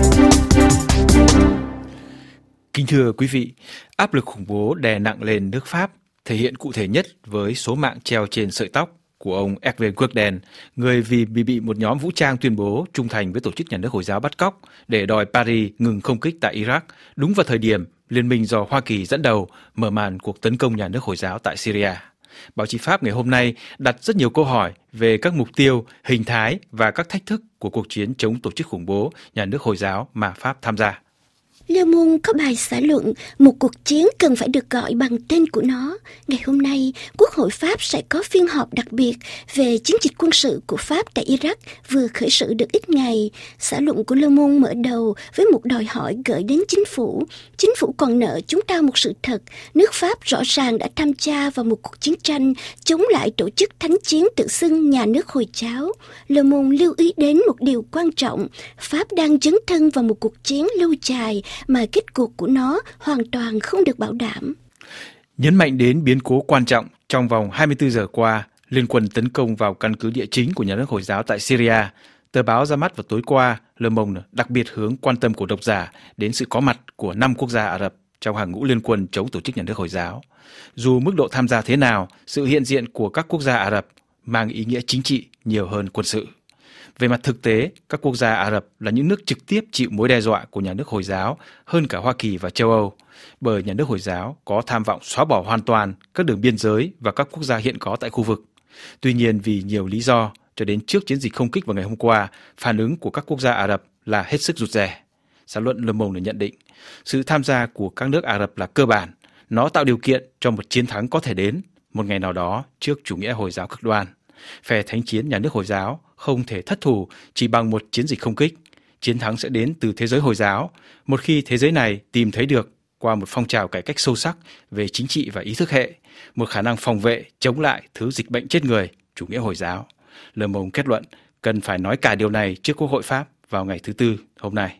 Kính thưa quý vị, áp lực khủng bố đè nặng lên nước Pháp, thể hiện cụ thể nhất với số mạng treo trên sợi tóc của ông Hervé Guedel, người vì bị một nhóm vũ trang tuyên bố trung thành với tổ chức nhà nước Hồi giáo bắt cóc để đòi Paris ngừng không kích tại Iraq, đúng vào thời điểm liên minh do Hoa Kỳ dẫn đầu mở màn cuộc tấn công nhà nước Hồi giáo tại Syria. Báo chí Pháp ngày hôm nay đặt rất nhiều câu hỏi về các mục tiêu, hình thái và các thách thức của cuộc chiến chống tổ chức khủng bố nhà nước Hồi giáo mà Pháp tham gia. Le Monde có bài xã luận một cuộc chiến cần phải được gọi bằng tên của nó. Ngày hôm nay, Quốc hội Pháp sẽ có phiên họp đặc biệt về chiến dịch quân sự của Pháp tại Iraq vừa khởi sự được ít ngày. Xã luận của Le Monde mở đầu với một đòi hỏi gửi đến chính phủ. Chính phủ còn nợ chúng ta một sự thật. Nước Pháp rõ ràng đã tham gia vào một cuộc chiến tranh chống lại tổ chức thánh chiến tự xưng nhà nước Hồi giáo. Le Monde lưu ý đến một điều quan trọng. Pháp đang dấn thân vào một cuộc chiến lâu dài mà kết cục của nó hoàn toàn không được bảo đảm. Nhấn mạnh đến biến cố quan trọng trong vòng 24 giờ qua, liên quân tấn công vào căn cứ địa chính của nhà nước Hồi giáo tại Syria, tờ báo ra mắt vào tối qua, Le Monde đặc biệt hướng quan tâm của độc giả đến sự có mặt của 5 quốc gia Ả Rập trong hàng ngũ liên quân chống tổ chức nhà nước Hồi giáo. Dù mức độ tham gia thế nào, sự hiện diện của các quốc gia Ả Rập mang ý nghĩa chính trị nhiều hơn quân sự. Về mặt thực tế, các quốc gia Ả Rập là những nước trực tiếp chịu mối đe dọa của nhà nước Hồi giáo hơn cả Hoa Kỳ và châu Âu, bởi nhà nước Hồi giáo có tham vọng xóa bỏ hoàn toàn các đường biên giới và các quốc gia hiện có tại khu vực. Tuy nhiên, vì nhiều lý do, cho đến trước chiến dịch không kích vào ngày hôm qua, phản ứng của các quốc gia Ả Rập là hết sức rụt rè. Xã luận Le Monde nhận định, sự tham gia của các nước Ả Rập là cơ bản, nó tạo điều kiện cho một chiến thắng có thể đến một ngày nào đó trước chủ nghĩa Hồi giáo cực đoan. Phe thánh chiến nhà nước Hồi giáo không thể thất thủ chỉ bằng một chiến dịch không kích. Chiến thắng sẽ đến từ thế giới Hồi giáo, một khi thế giới này tìm thấy được qua một phong trào cải cách sâu sắc về chính trị và ý thức hệ, một khả năng phòng vệ chống lại thứ dịch bệnh chết người, chủ nghĩa Hồi giáo. Le Monde kết luận cần phải nói cả điều này trước Quốc hội Pháp vào ngày thứ Tư hôm nay.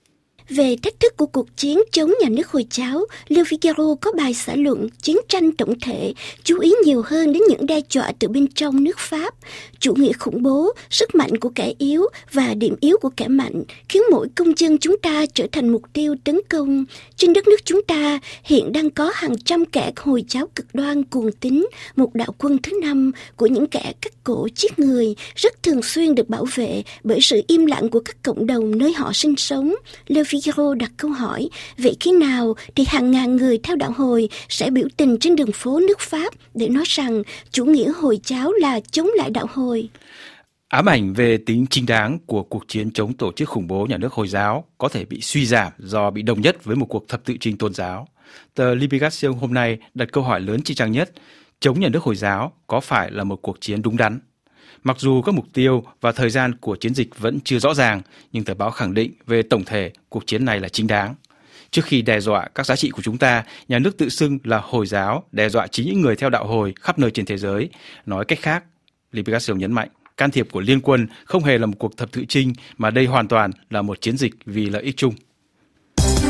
Về thách thức của cuộc chiến chống nhà nước Hồi giáo, Le Figaro có bài xã luận chiến tranh tổng thể, chú ý nhiều hơn đến những đe dọa từ bên trong nước Pháp. Chủ nghĩa khủng bố, sức mạnh của kẻ yếu và điểm yếu của kẻ mạnh khiến mỗi công dân chúng ta trở thành mục tiêu tấn công. Trên đất nước chúng ta hiện đang có hàng trăm kẻ Hồi giáo cực đoan cuồng tín, một đạo quân thứ 5 của những kẻ cắt cổ giết người, rất thường xuyên được bảo vệ bởi sự im lặng của các cộng đồng nơi họ sinh sống. Le Figaro đặt câu hỏi, vậy khi nào thì hàng ngàn người theo đạo Hồi sẽ biểu tình trên đường phố nước Pháp để nói rằng chủ nghĩa Hồi giáo là chống lại đạo Hồi? Ám ảnh về tính chính đáng của cuộc chiến chống tổ chức khủng bố nhà nước Hồi giáo có thể bị suy giảm do bị đồng nhất với một cuộc thập tự chinh tôn giáo. Tờ Libération hôm nay đặt câu hỏi lớn trên trang nhất, chống nhà nước Hồi giáo có phải là một cuộc chiến đúng đắn? Mặc dù các mục tiêu và thời gian của chiến dịch vẫn chưa rõ ràng, nhưng tờ báo khẳng định về tổng thể cuộc chiến này là chính đáng. Trước khi đe dọa các giá trị của chúng ta, nhà nước tự xưng là Hồi giáo đe dọa chính những người theo đạo Hồi khắp nơi trên thế giới. Nói cách khác, Libération nhấn mạnh, can thiệp của liên quân không hề là một cuộc thập tự chinh mà đây hoàn toàn là một chiến dịch vì lợi ích chung.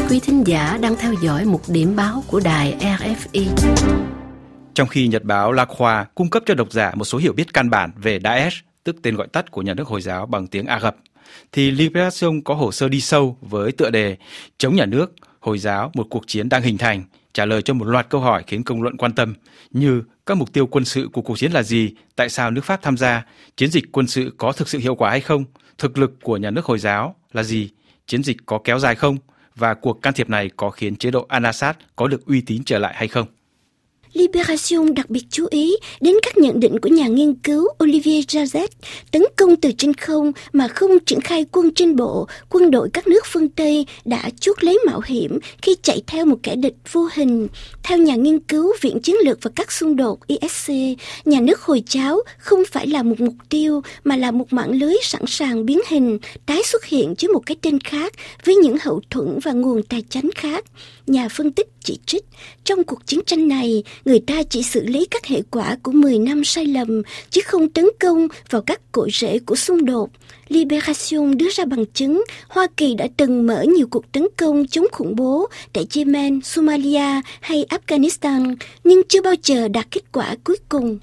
quý thính giả đang theo dõi một điểm báo của đài RFI. Trong khi nhật báo La Croix cung cấp cho độc giả một số hiểu biết căn bản về Daesh, tức tên gọi tắt của nhà nước Hồi giáo bằng tiếng Ả Rập, thì Libération có hồ sơ đi sâu với tựa đề Chống nhà nước, Hồi giáo, một cuộc chiến đang hình thành, trả lời cho một loạt câu hỏi khiến công luận quan tâm, như các mục tiêu quân sự của cuộc chiến là gì, tại sao nước Pháp tham gia, chiến dịch quân sự có thực sự hiệu quả hay không, thực lực của nhà nước Hồi giáo là gì, chiến dịch có kéo dài không, và cuộc can thiệp này có khiến chế độ Al-Assad có được uy tín trở lại hay không. Libération đặc biệt chú ý đến các nhận định của nhà nghiên cứu Olivier Jazet, tấn công từ trên không mà không triển khai quân trên bộ. Quân đội các nước phương Tây đã chuốc lấy mạo hiểm khi chạy theo một kẻ địch vô hình. Theo nhà nghiên cứu Viện Chiến lược và các xung đột ISC, nhà nước Hồi giáo không phải là một mục tiêu mà là một mạng lưới sẵn sàng biến hình, tái xuất hiện dưới một cái tên khác với những hậu thuẫn và nguồn tài chánh khác. Nhà phân tích chỉ trích, trong cuộc chiến tranh này, người ta chỉ xử lý các hệ quả của 10 năm sai lầm, chứ không tấn công vào các cội rễ của xung đột. Libération đưa ra bằng chứng Hoa Kỳ đã từng mở nhiều cuộc tấn công chống khủng bố tại Yemen, Somalia hay Afghanistan, nhưng chưa bao giờ đạt kết quả cuối cùng.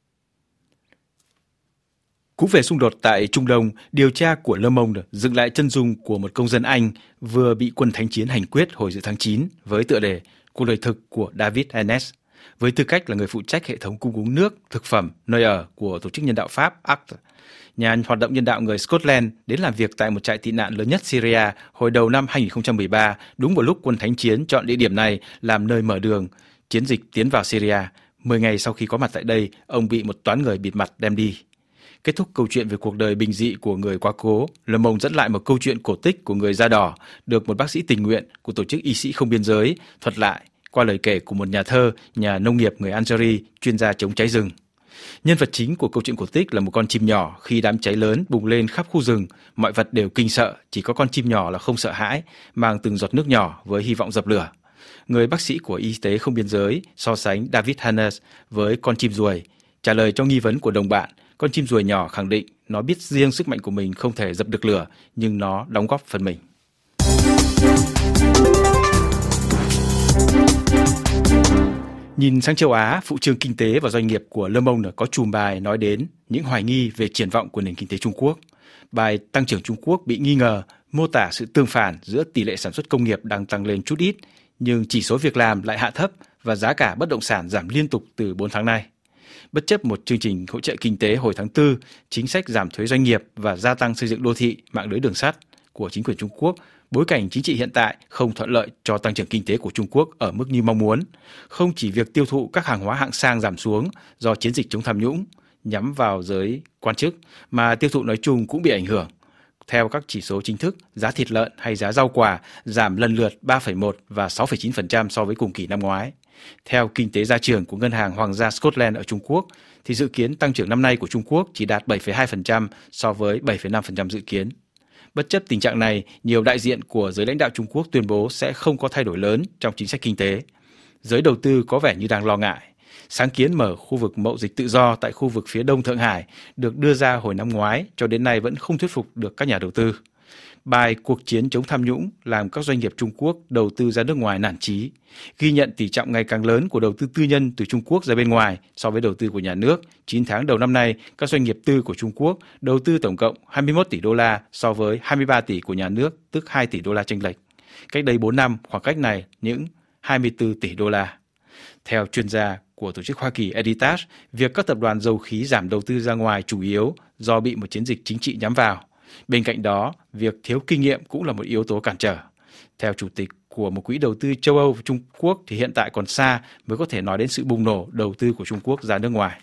Cũng về xung đột tại Trung Đông, điều tra của Le Monde dựng lại chân dung của một công dân Anh vừa bị quân thánh chiến hành quyết hồi giữa tháng 9 với tựa đề Cuộc đời thực của David Hanes, với tư cách là người phụ trách hệ thống cung ứng nước, thực phẩm, nơi ở của tổ chức nhân đạo Pháp ACT. Nhà hoạt động nhân đạo người Scotland đến làm việc tại một trại tị nạn lớn nhất Syria hồi đầu năm 2013, đúng vào lúc quân thánh chiến chọn địa điểm này làm nơi mở đường chiến dịch tiến vào Syria. 10 ngày sau khi có mặt tại đây, ông bị một toán người bịt mặt đem đi. Kết thúc câu chuyện về cuộc đời bình dị của người quá cố, Le Monde dẫn lại một câu chuyện cổ tích của người da đỏ được một bác sĩ tình nguyện của tổ chức Y sĩ không biên giới thuật lại qua lời kể của một nhà thơ, nhà nông nghiệp người Algeria chuyên gia chống cháy rừng. Nhân vật chính của câu chuyện cổ tích là một con chim nhỏ. Khi đám cháy lớn bùng lên khắp khu rừng, mọi vật đều kinh sợ, chỉ có con chim nhỏ là không sợ hãi, mang từng giọt nước nhỏ với hy vọng dập lửa. Người bác sĩ của Y tế không biên giới so sánh David Hanes với con chim ruồi. Trả lời cho nghi vấn của đồng bạn, con chim ruồi nhỏ khẳng định nó biết riêng sức mạnh của mình không thể dập được lửa, nhưng nó đóng góp phần mình. Nhìn sang châu Á, phụ trương kinh tế và doanh nghiệp của Le Monde có chùm bài nói đến những hoài nghi về triển vọng của nền kinh tế Trung Quốc. Bài tăng trưởng Trung Quốc bị nghi ngờ, mô tả sự tương phản giữa tỷ lệ sản xuất công nghiệp đang tăng lên chút ít, nhưng chỉ số việc làm lại hạ thấp và giá cả bất động sản giảm liên tục từ 4 tháng nay. Bất chấp một chương trình hỗ trợ kinh tế hồi tháng 4, chính sách giảm thuế doanh nghiệp và gia tăng xây dựng đô thị, mạng lưới đường sắt của chính quyền Trung Quốc, bối cảnh chính trị hiện tại không thuận lợi cho tăng trưởng kinh tế của Trung Quốc ở mức như mong muốn. Không chỉ việc tiêu thụ các hàng hóa hạng sang giảm xuống do chiến dịch chống tham nhũng nhắm vào giới quan chức, mà tiêu thụ nói chung cũng bị ảnh hưởng. Theo các chỉ số chính thức, giá thịt lợn hay giá rau quả giảm lần lượt 3,1 và 6,9% so với cùng kỳ năm ngoái. Theo kinh tế gia trưởng của Ngân hàng Hoàng gia Scotland ở Trung Quốc, thì dự kiến tăng trưởng năm nay của Trung Quốc chỉ đạt 7,2% so với 7,5% dự kiến. Bất chấp tình trạng này, nhiều đại diện của giới lãnh đạo Trung Quốc tuyên bố sẽ không có thay đổi lớn trong chính sách kinh tế. Giới đầu tư có vẻ như đang lo ngại. Sáng kiến mở khu vực mậu dịch tự do tại khu vực phía đông Thượng Hải được đưa ra hồi năm ngoái cho đến nay vẫn không thuyết phục được các nhà đầu tư. Bài cuộc chiến chống tham nhũng làm các doanh nghiệp Trung Quốc đầu tư ra nước ngoài nản chí, ghi nhận tỷ trọng ngày càng lớn của đầu tư tư nhân từ Trung Quốc ra bên ngoài so với đầu tư của nhà nước. 9 tháng đầu năm nay, các doanh nghiệp tư của Trung Quốc đầu tư tổng cộng 21 tỷ đô la so với 23 tỷ của nhà nước, tức 2 tỷ đô la chênh lệch. Cách đây 4 năm, khoảng cách này những 24 tỷ đô la. Theo chuyên gia của tổ chức Hoa Kỳ Editas, việc các tập đoàn dầu khí giảm đầu tư ra ngoài chủ yếu do bị một chiến dịch chính trị nhắm vào. Bên cạnh đó, việc thiếu kinh nghiệm cũng là một yếu tố cản trở. Theo chủ tịch của một quỹ đầu tư châu Âu và Trung Quốc thì hiện tại còn xa mới có thể nói đến sự bùng nổ đầu tư của Trung Quốc ra nước ngoài.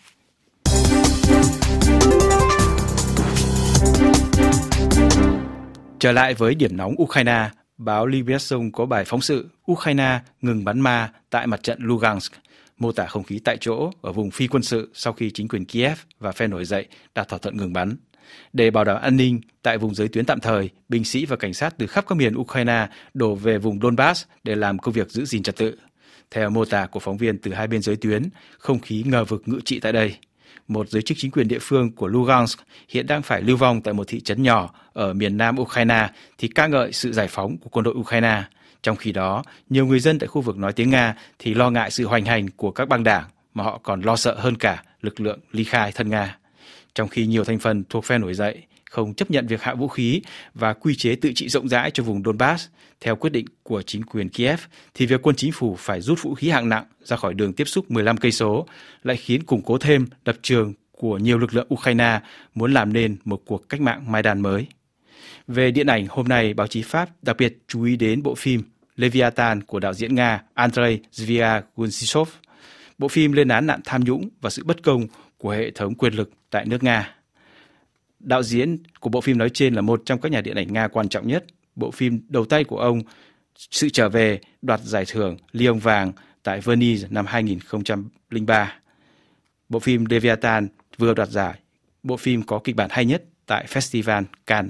Trở lại với điểm nóng Ukraine, báo Libération có bài phóng sự Ukraine ngừng bắn ma tại mặt trận Lugansk, mô tả không khí tại chỗ ở vùng phi quân sự sau khi chính quyền Kiev và phe nổi dậy đạt thỏa thuận ngừng bắn. Để bảo đảm an ninh tại vùng giới tuyến tạm thời, binh sĩ và cảnh sát từ khắp các miền Ukraine đổ về vùng Donbass để làm công việc giữ gìn trật tự. Theo mô tả của phóng viên từ hai bên giới tuyến, không khí ngờ vực ngự trị tại đây. Một giới chức chính quyền địa phương của Lugansk hiện đang phải lưu vong tại một thị trấn nhỏ ở miền nam Ukraine thì ca ngợi sự giải phóng của quân đội Ukraine. Trong khi đó, nhiều người dân tại khu vực nói tiếng Nga thì lo ngại sự hoành hành của các băng đảng mà họ còn lo sợ hơn cả lực lượng ly khai thân Nga. Trong khi nhiều thành phần thuộc phe nổi dậy không chấp nhận việc hạ vũ khí và quy chế tự trị rộng rãi cho vùng Donbass theo quyết định của chính quyền Kiev, thì việc quân chính phủ phải rút vũ khí hạng nặng ra khỏi đường tiếp xúc 15 cây số lại khiến củng cố thêm lập trường của nhiều lực lượng Ukraine muốn làm nên một cuộc cách mạng Maidan mới. Về điện ảnh, hôm nay báo chí Pháp đặc biệt chú ý đến bộ phim Leviathan của đạo diễn Nga Andrei Zvyagintsev. Bộ phim lên án nạn tham nhũng và sự bất công của hệ thống quyền lực tại nước Nga. Đạo diễn của bộ phim nói trên là một trong các nhà điện ảnh Nga quan trọng nhất. Bộ phim đầu tay của ông, sự trở về, đoạt giải thưởng Lion vàng tại Venice năm 2003. Bộ phim Leviathan vừa đoạt giải bộ phim có kịch bản hay nhất tại Festival Cannes.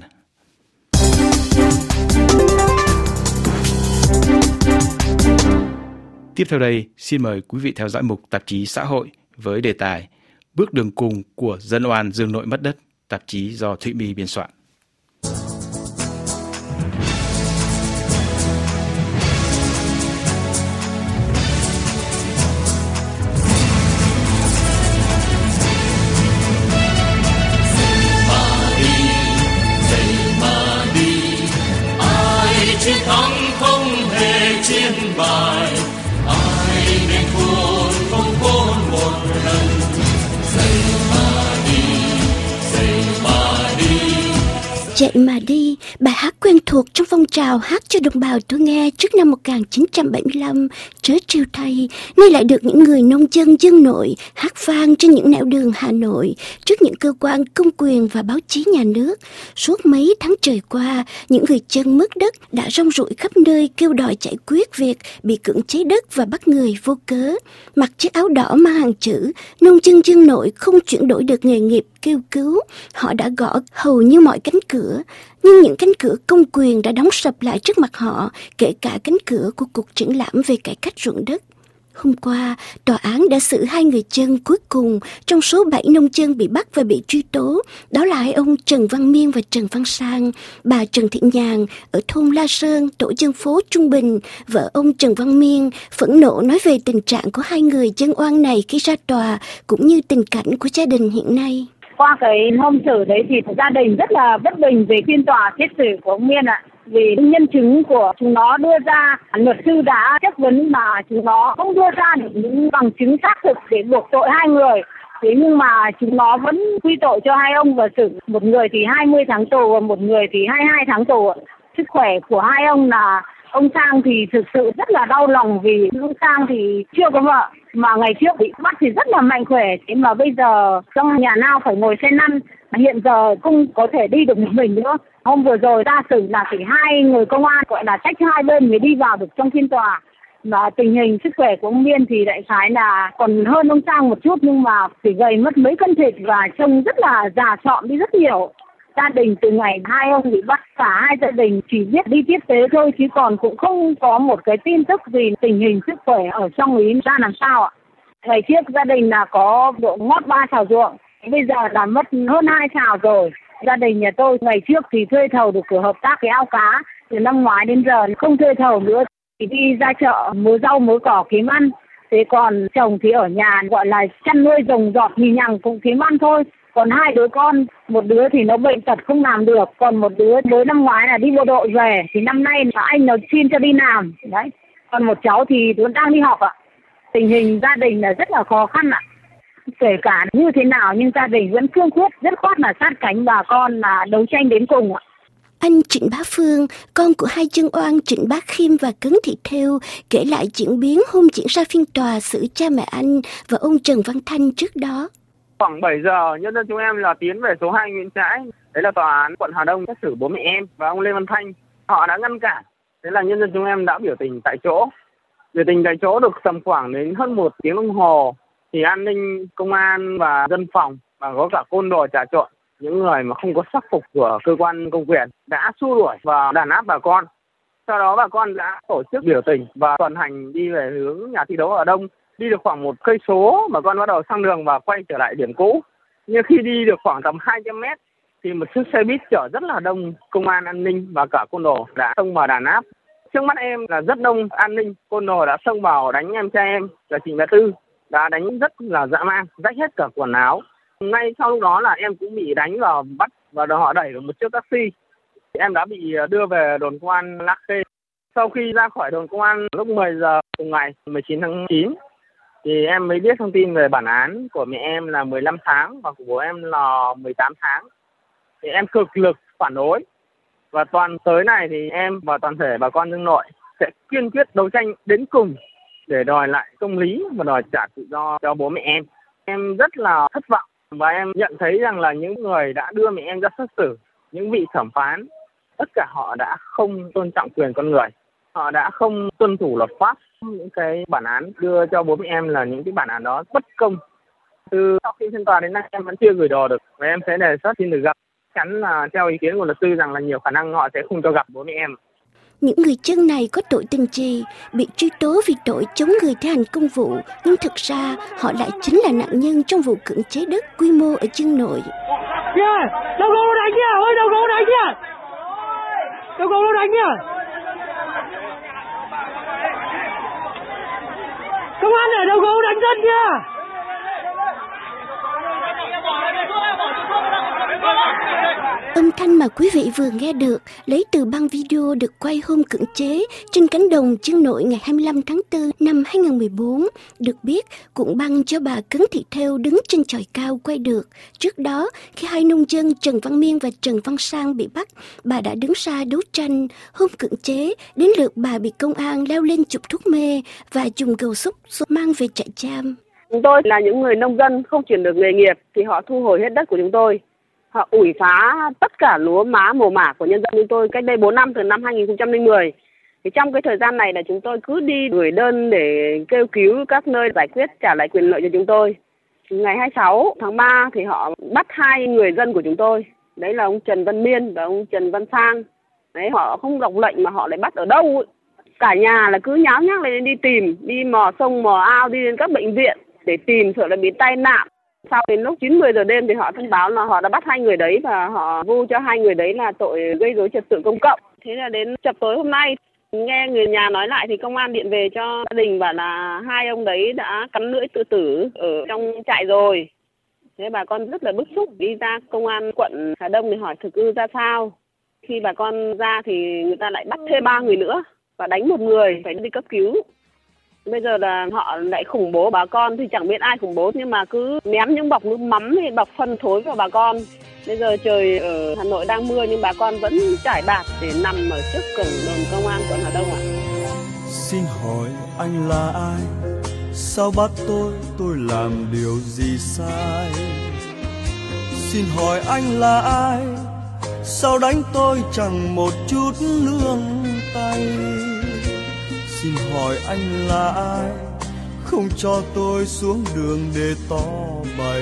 Tiếp theo đây, xin mời quý vị theo dõi mục tạp chí xã hội với đề tài Bước đường cùng của dân oan Dương Nội mất đất, tạp chí do Thụy My biên soạn. Chiến thắng không hề chiến bại, ai nên khôn không khôn một lần. Dậy mà đi, dậy mà đi. Dậy mà đi, bài hát quen thuộc trong phong trào hát cho đồng bào tôi nghe trước năm 1975, trớ trêu thay, nay lại được những người nông dân Dương Nội hát vang trên những nẻo đường Hà Nội, trước những cơ quan công quyền và báo chí nhà nước. Suốt mấy tháng trời qua, những người chân mất đất đã rong ruổi khắp nơi kêu đòi giải quyết việc bị cưỡng chế đất và bắt người vô cớ. Mặc chiếc áo đỏ mang hàng chữ, nông dân Dương Nội không chuyển đổi được nghề nghiệp kêu cứu. Họ đã gõ hầu như mọi cánh cửa, nhưng những cánh cửa công quyền đã đóng sập lại trước mặt họ, kể cả cánh cửa của cuộc triển lãm về cải cách ruộng đất. Hôm qua, tòa án đã xử 2 người chân cuối cùng trong số 7 nông dân bị bắt và bị truy tố. Đó là hai ông Trần Văn Miên và Trần Văn Sang. Bà Trần Thị Nhàn ở thôn La Sơn, tổ dân phố Trung Bình, vợ ông Trần Văn Miên, phẫn nộ nói về tình trạng của 2 người dân oan này khi ra tòa, cũng như tình cảnh của gia đình hiện nay. Qua cái hôm xử đấy thì gia đình rất là bất bình về phiên tòa xét xử của ông Miên ạ. Vì nhân chứng của chúng nó đưa ra, luật sư đã chất vấn mà chúng nó không đưa ra được những bằng chứng xác thực để buộc tội 2 người. Thế nhưng mà chúng nó vẫn quy tội cho 2 ông và xử một người thì 20 tháng tù và một người thì 22 tháng tù. Sức khỏe của 2 ông là ông Sang thì thực sự rất là đau lòng vì ông Sang thì chưa có vợ, mà ngày trước bị bắt thì rất là mạnh khỏe, thế mà bây giờ trong nhà nào phải ngồi xe lăn, hiện giờ không có thể đi được một mình nữa. Hôm vừa rồi ra xử là chỉ 2 người công an gọi là trách 2 bên mới đi vào được trong phiên tòa. Mà tình hình sức khỏe của ông Miên thì đại khái là còn hơn ông Sang một chút, nhưng mà chỉ gầy mất mấy cân thịt và trông rất là già trọm đi rất nhiều. Gia đình từ ngày 2 ông bị bắt, cả 2 gia đình chỉ biết đi tiếp tế thôi, chứ còn cũng không có một cái tin tức gì tình hình sức khỏe ở trong ý ra làm sao ạ. Ngày trước gia đình là có độ ngót 3 sào ruộng, bây giờ đã mất hơn 2 sào rồi. Gia đình nhà tôi ngày trước thì thuê thầu được cửa hợp tác cái ao cá, từ năm ngoái đến giờ không thuê thầu nữa, thì đi ra chợ mua rau mua cỏ kiếm ăn. Thế còn chồng thì ở nhà gọi là chăn nuôi rồng rọt nhì nhằng cũng kiếm ăn thôi. Còn 2 đứa con, một đứa thì nó bệnh tật không làm được, còn một đứa mới năm ngoái là đi bộ đội về, thì năm nay là anh nó xin cho đi làm. Đấy. Còn một cháu thì vẫn đang đi học ạ. Tình hình gia đình là rất là khó khăn ạ. Kể cả như thế nào nhưng gia đình vẫn cương quyết, rất khoát là sát cánh bà con là đấu tranh đến cùng ạ. Anh Trịnh Bá Phương, con của 2 chân oan Trịnh Bá Khiêm và Cấn Thị Thêu, kể lại diễn biến hôm diễn ra phiên tòa xử cha mẹ anh và ông Trần Văn Thanh trước đó. Khoảng 7 giờ, nhân dân chúng em là tiến về số 2 Nguyễn Trãi. Đấy là tòa án quận Hà Đông xét xử bố mẹ em và ông Lê Văn Thanh. Họ đã ngăn cản. Thế là nhân dân chúng em đã biểu tình tại chỗ. Biểu tình tại chỗ được tầm khoảng đến hơn 1 tiếng đồng hồ. Thì an ninh, công an và dân phòng và có cả côn đồ trà trộn, những người mà không có sắc phục của cơ quan công quyền đã xua đuổi và đàn áp bà con. Sau đó bà con đã tổ chức biểu tình và tuần hành đi về hướng nhà thi đấu ở Đông. Đi được khoảng 1 cây số bà con bắt đầu sang đường và quay trở lại điểm cũ. Nhưng khi đi được khoảng tầm 200 mét thì một chiếc xe buýt chở rất là đông công an an ninh và cả côn đồ đã xông vào đàn áp. Trước mắt em là rất đông an ninh, côn đồ đã xông vào đánh em trai em là Trịnh Bá Tư, đã đánh rất là dã man, rách hết cả quần áo. Ngay sau lúc đó là em cũng bị đánh và bắt và họ đẩy vào một chiếc taxi. Em đã bị đưa về đồn công an La Khê. Sau khi ra khỏi đồn công an lúc 10 giờ cùng ngày 19 tháng 9 thì em mới biết thông tin về bản án của mẹ em là 15 tháng và của bố em là 18 tháng. Thì em cực lực phản đối. Và toàn tới này thì em và toàn thể bà con Dương Nội sẽ kiên quyết đấu tranh đến cùng để đòi lại công lý và đòi trả tự do cho bố mẹ em. Em rất là thất vọng và em nhận thấy rằng là những người đã đưa mẹ em ra xét xử, những vị thẩm phán, tất cả họ đã không tôn trọng quyền con người. Họ đã không tuân thủ luật pháp. Những cái bản án đưa cho bố mẹ em là những cái bản án đó bất công. Từ sau khi phiên tòa đến nay em vẫn chưa gửi đồ được và em sẽ đề xuất xin được gặp. Chắn là theo ý kiến của luật sư rằng là nhiều khả năng họ sẽ không cho gặp bố mẹ em. Những người chân này có tội tình gì, bị truy tố vì tội chống người thi hành công vụ, nhưng thực ra họ lại chính là nạn nhân trong vụ cưỡng chế đất quy mô ở Dương Nội. Đâu có đánh nha, ơi đâu có đánh nha, đâu có đánh nha. Công an ở đâu có đánh dân nha. Âm thanh mà quý vị vừa nghe được lấy từ băng video được quay hôm cưỡng chế trên cánh đồng Dương Nội ngày 25 tháng 4 năm 2014. Được biết, cũng băng cho bà Cấn Thị Thêu đứng trên chòi cao quay được. Trước đó, khi hai nông dân Trần Văn Miên và Trần Văn Sang bị bắt, bà đã đứng ra đấu tranh. Hôm cưỡng chế, đến lượt bà bị công an leo lên chụp thuốc mê và dùng gầu xúc mang về trại giam. Chúng tôi là những người nông dân không chuyển được nghề nghiệp thì họ thu hồi hết đất của chúng tôi. Họ ủi phá tất cả lúa má mùa mả của nhân dân chúng tôi cách đây 4 năm, từ năm 2010. Thì trong cái thời gian này là chúng tôi cứ đi gửi đơn để kêu cứu các nơi giải quyết trả lại quyền lợi cho chúng tôi. Ngày 26 tháng 3 thì họ bắt hai người dân của chúng tôi. Đấy là ông Trần Văn Miên và ông Trần Văn Sang. Đấy, họ không đọc lệnh mà họ lại bắt ở đâu ấy. Cả nhà là cứ nháo nhác lên đi tìm, đi mò sông mò ao, đi đến các bệnh viện để tìm, sợ là bị tai nạn. Sau đến lúc 9-10 giờ đêm thì họ thông báo là họ đã bắt hai người đấy và họ vu cho hai người đấy là tội gây rối trật tự công cộng. Thế là đến chập tối hôm nay, nghe người nhà nói lại thì công an điện về cho gia đình bảo là hai ông đấy đã cắn lưỡi tự tử ở trong trại rồi. Thế bà con rất là bức xúc, đi ra công an quận Hà Đông thì hỏi thực hư ra sao. Khi bà con ra thì người ta lại bắt thêm 3 người nữa và đánh một người phải đi cấp cứu. Bây giờ là họ lại khủng bố bà con thì chẳng biết ai khủng bố, nhưng mà cứ ném những bọc nước mắm hay bọc phân thối vào bà con. Bây giờ trời ở Hà Nội đang mưa nhưng bà con vẫn trải bạt để nằm ở trước cổng đồn công an quận Hà Đông ạ. Xin hỏi anh là ai? Sao bắt tôi làm điều gì sai? Xin hỏi anh là ai? Sao đánh tôi chẳng một chút nương tay? Xin hỏi anh là ai? Không cho tôi xuống đường để tỏ bày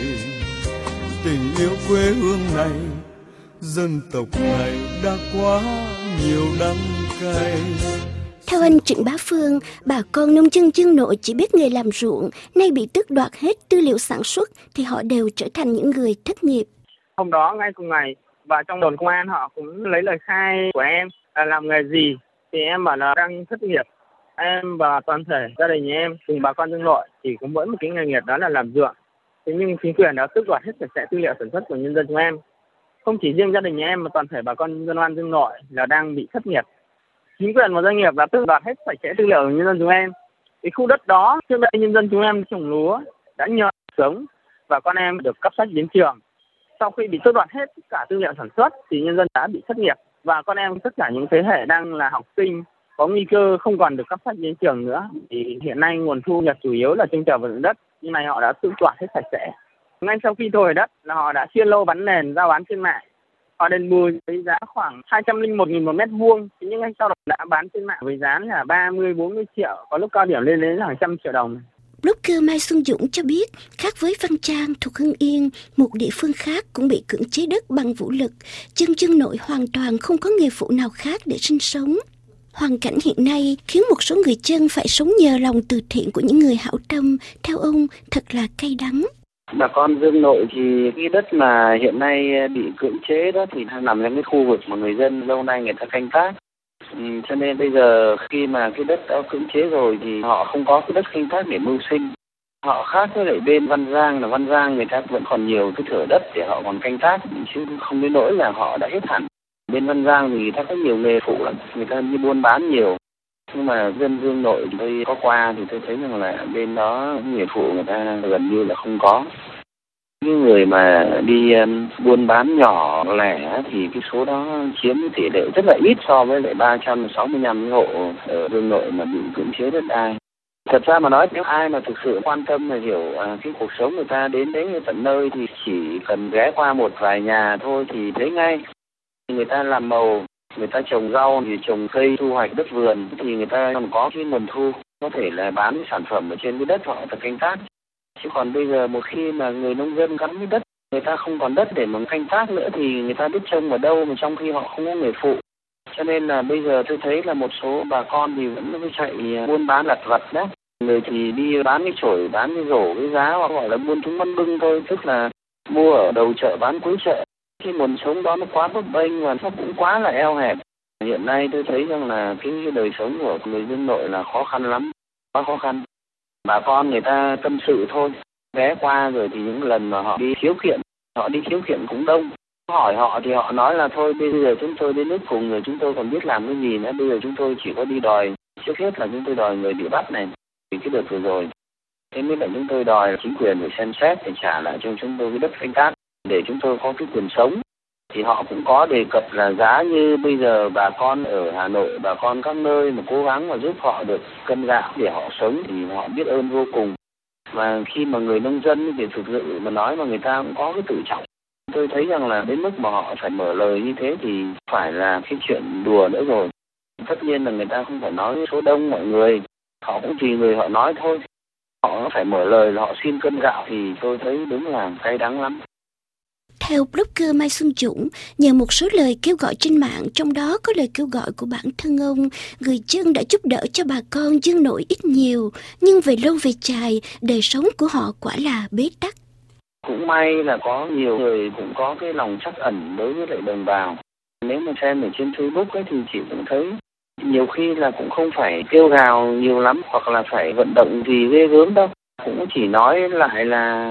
tình yêu quê hương này, dân tộc này đã quá nhiều đắng cay. Theo anh Trịnh Bá Phương, bà con nông dân Dương Nội chỉ biết nghề làm ruộng, nay bị tước đoạt hết tư liệu sản xuất thì họ đều trở thành những người thất nghiệp. Hôm đó ngay cùng ngày và trong đồn công an họ cũng lấy lời khai của em là làm nghề gì thì em bảo là đang thất nghiệp. Em và toàn thể gia đình em cùng bà con Dương Nội chỉ có mỗi một cái nghề nghiệp đó là làm ruộng. Thế nhưng chính quyền đã tước đoạt hết sạch sẽ tư liệu sản xuất của nhân dân chúng em. Không chỉ riêng gia đình em mà toàn thể bà con dân oan Dương Nội là đang bị thất nghiệp. Chính quyền và doanh nghiệp đã tước đoạt hết sạch sẽ tư liệu của nhân dân chúng em. Cái khu đất đó trước đây nhân dân chúng em trồng lúa đã nhờ sống và con em được cấp sách đến trường. Sau khi bị tước đoạt hết tất cả tư liệu sản xuất thì nhân dân đã bị thất nghiệp và con em tất cả những thế hệ đang là học sinh có nguy cơ không còn được cấp sách đến trường nữa. Thì hiện nay nguồn thu nhập chủ yếu là trông chờ vào đất, nhưng này họ đã tước đoạt hết sạch sẽ. Ngay sau khi thu hồi đất là họ đã chia lô bán nền giao bán trên mạng. Họ đền bù với giá khoảng 201.000 một mét vuông, nhưng ngay sau đó đã bán trên mạng với giá là 30-40 triệu, có lúc cao điểm lên đến hàng trăm triệu đồng. Blogger Mai Xuân Dũng cho biết, khác với Văn Trang thuộc Hưng Yên, một địa phương khác cũng bị cưỡng chế đất bằng vũ lực, dân Dương Nội hoàn toàn không có nghề phụ nào khác để sinh sống. Hoàn cảnh hiện nay khiến một số người dân phải sống nhờ lòng từ thiện của những người hảo tâm, theo ông thật là cay đắng. Bà con Dương Nội thì cái đất mà hiện nay bị cưỡng chế đó thì nằm trong cái khu vực mà người dân lâu nay người ta canh tác. Cho nên bây giờ khi mà cái đất đã cưỡng chế rồi thì họ không có cái đất canh tác để mưu sinh. Họ khác với lại bên Văn Giang, là Văn Giang người ta vẫn còn nhiều cái thửa đất để họ còn canh tác, chứ không đến nỗi là họ đã hết hẳn. Bên Văn Giang thì người ta có nhiều nghề phụ lắm, người ta đi buôn bán nhiều. Nhưng mà dân Dương Nội thì tôi có qua thì tôi thấy rằng là bên đó nghề phụ người ta gần như là không có. Những người mà đi buôn bán nhỏ lẻ thì cái số đó chiếm tỷ lệ rất là ít so với lại 365 hộ ở Dương Nội mà bị cưỡng chế đất đai. Thật ra mà nói, nếu ai mà thực sự quan tâm và hiểu cái cuộc sống người ta đến đấy tận nơi thì chỉ cần ghé qua một vài nhà thôi thì thấy ngay. Người ta làm màu, người ta trồng rau, thì trồng cây, thu hoạch đất vườn thì người ta còn có cái nguồn thu, có thể là bán cái sản phẩm ở trên cái đất họ ta canh tác. Chứ còn bây giờ một khi mà người nông dân gắn với đất, người ta không còn đất để mà canh tác nữa thì người ta biết trông ở đâu mà trong khi họ không có nghề phụ. Cho nên là bây giờ tôi thấy là một số bà con thì vẫn cứ chạy buôn bán lặt vặt đấy. Người thì đi bán cái chổi, bán cái rổ, cái giá, hoặc gọi là buôn thúng bán bưng thôi, tức là mua ở đầu chợ bán cuối chợ. Cái nguồn sống đó nó quá bấp bênh và nó cũng quá là eo hẹp. Hiện nay tôi thấy rằng là cái đời sống của người Dương Nội là khó khăn lắm, quá khó khăn. Bà con người ta tâm sự thôi, ghé qua rồi thì những lần mà họ đi khiếu kiện cũng đông. Hỏi họ thì họ nói là thôi bây giờ chúng tôi đến nước cùng rồi, chúng tôi còn biết làm cái gì nữa, bây giờ chúng tôi chỉ có đi đòi. Trước hết là chúng tôi đòi người bị bắt này, vì cái đợt vừa rồi. Thế mới là chúng tôi đòi chính quyền phải xem xét để trả lại cho chúng tôi cái đất canh tác để chúng tôi có cái quyền sống. Thì họ cũng có đề cập là giá như bây giờ bà con ở Hà Nội, bà con các nơi mà cố gắng mà giúp họ được cân gạo để họ sống thì họ biết ơn vô cùng. Và khi mà người nông dân thì thực sự mà nói mà người ta cũng có cái tự trọng. Tôi thấy rằng là đến mức mà họ phải mở lời như thế thì phải là cái chuyện đùa nữa rồi. Tất nhiên là người ta không phải nói số đông mọi người, họ cũng tùy người họ nói thôi. Họ phải mở lời là họ xin cân gạo thì tôi thấy đúng là cay đắng lắm. Theo blogger Mai Xuân Dũng, nhờ một số lời kêu gọi trên mạng, trong đó có lời kêu gọi của bản thân ông, người dân đã giúp đỡ cho bà con Dương Nội ít nhiều, nhưng về lâu về dài, đời sống của họ quả là bế tắc. Cũng may là có nhiều người cũng có cái lòng trắc ẩn đối với lại đồng bào. Nếu mà xem ở trên Facebook ấy thì chị cũng thấy nhiều khi là cũng không phải kêu gào nhiều lắm hoặc là phải vận động gì ghê gớm đâu. Cũng chỉ nói lại là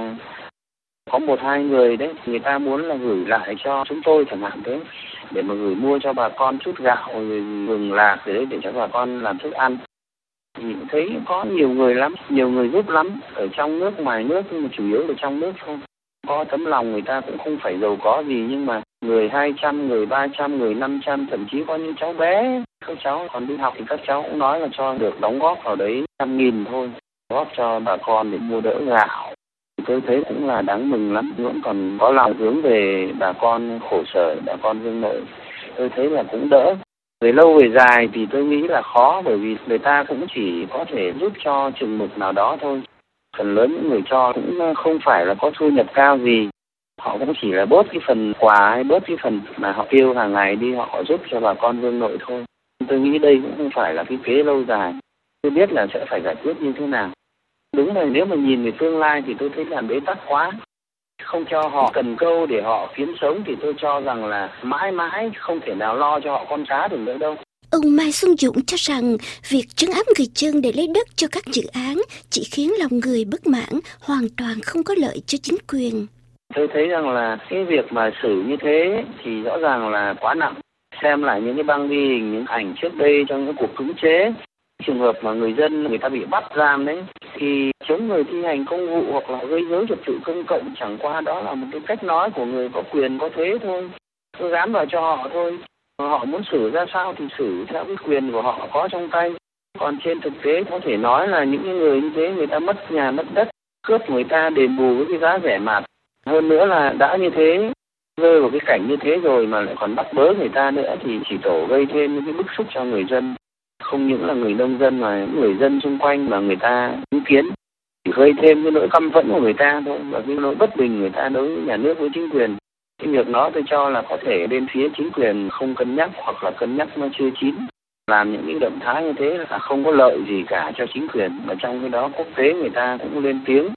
có một hai người đấy, người ta muốn là gửi lại cho chúng tôi chẳng hạn thế, để mà gửi mua cho bà con chút gạo rồi gừng lạc để cho bà con làm thức ăn. Thì thấy có nhiều người lắm, nhiều người giúp lắm, ở trong nước, ngoài nước, nhưng mà chủ yếu là trong nước thôi. Có tấm lòng, người ta cũng không phải giàu có gì, nhưng mà người 200, người 300, người 500, thậm chí có những cháu bé, các cháu còn đi học thì các cháu cũng nói là cho được đóng góp vào đấy 100.000 thôi, góp cho bà con để mua đỡ gạo. Tôi thấy cũng là đáng mừng lắm, vẫn còn có lòng hướng về bà con khổ sở, bà con Dương Nội. Tôi thấy là cũng đỡ. Về lâu về dài thì tôi nghĩ là khó, bởi vì người ta cũng chỉ có thể giúp cho chừng mực nào đó thôi. Phần lớn những người cho cũng không phải là có thu nhập cao gì. Họ cũng chỉ là bớt cái phần quà hay bớt cái phần mà họ tiêu hàng ngày đi, họ giúp cho bà con Dương Nội thôi. Tôi nghĩ đây cũng không phải là cái kế lâu dài. Tôi biết là sẽ phải giải quyết như thế nào. Đúng là nếu mà nhìn về tương lai thì tôi thấy là bế tắc quá. Không cho họ cần câu để họ kiếm sống thì tôi cho rằng là mãi mãi không thể nào lo cho họ con cá được nữa đâu. Ông Mai Xuân Dũng cho rằng việc trấn áp người dân để lấy đất cho các dự án chỉ khiến lòng người bất mãn, hoàn toàn không có lợi cho chính quyền. Tôi thấy rằng là cái việc mà xử như thế thì rõ ràng là quá nặng. Xem lại những cái băng ghi hình, những ảnh trước đây trong những cuộc cưỡng chế, trường hợp mà người dân người ta bị bắt giam đấy, thì chống người thi hành công vụ hoặc là gây rối trật tự công cộng chẳng qua đó là một cái cách nói của người có quyền có thế thôi. Tôi dám vào cho họ thôi. Họ muốn xử ra sao thì xử theo cái quyền của họ có trong tay. Còn trên thực tế có thể nói là những người như thế người ta mất nhà mất đất, cướp người ta đền bù với cái giá rẻ mạt. Hơn nữa là đã như thế, rơi vào cái cảnh như thế rồi mà lại còn bắt bớ người ta nữa thì chỉ tổ gây thêm những cái bức xúc cho người dân. Không những là người nông dân mà những người dân xung quanh mà người ta chứng kiến, chỉ gây thêm cái nỗi căm phẫn của người ta thôi, và cái nỗi bất bình người ta đối với nhà nước, với chính quyền. Cái việc đó tôi cho là có thể bên phía chính quyền không cân nhắc hoặc là cân nhắc nó chưa chín. Làm những cái động thái như thế là không có lợi gì cả cho chính quyền, mà trong cái đó quốc tế người ta cũng lên tiếng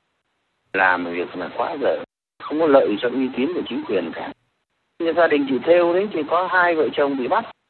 làm việc là quá dở, không có lợi cho uy tín của chính quyền cả. Như gia đình chị Thêu đấy thì có 2 vợ chồng bị bắt,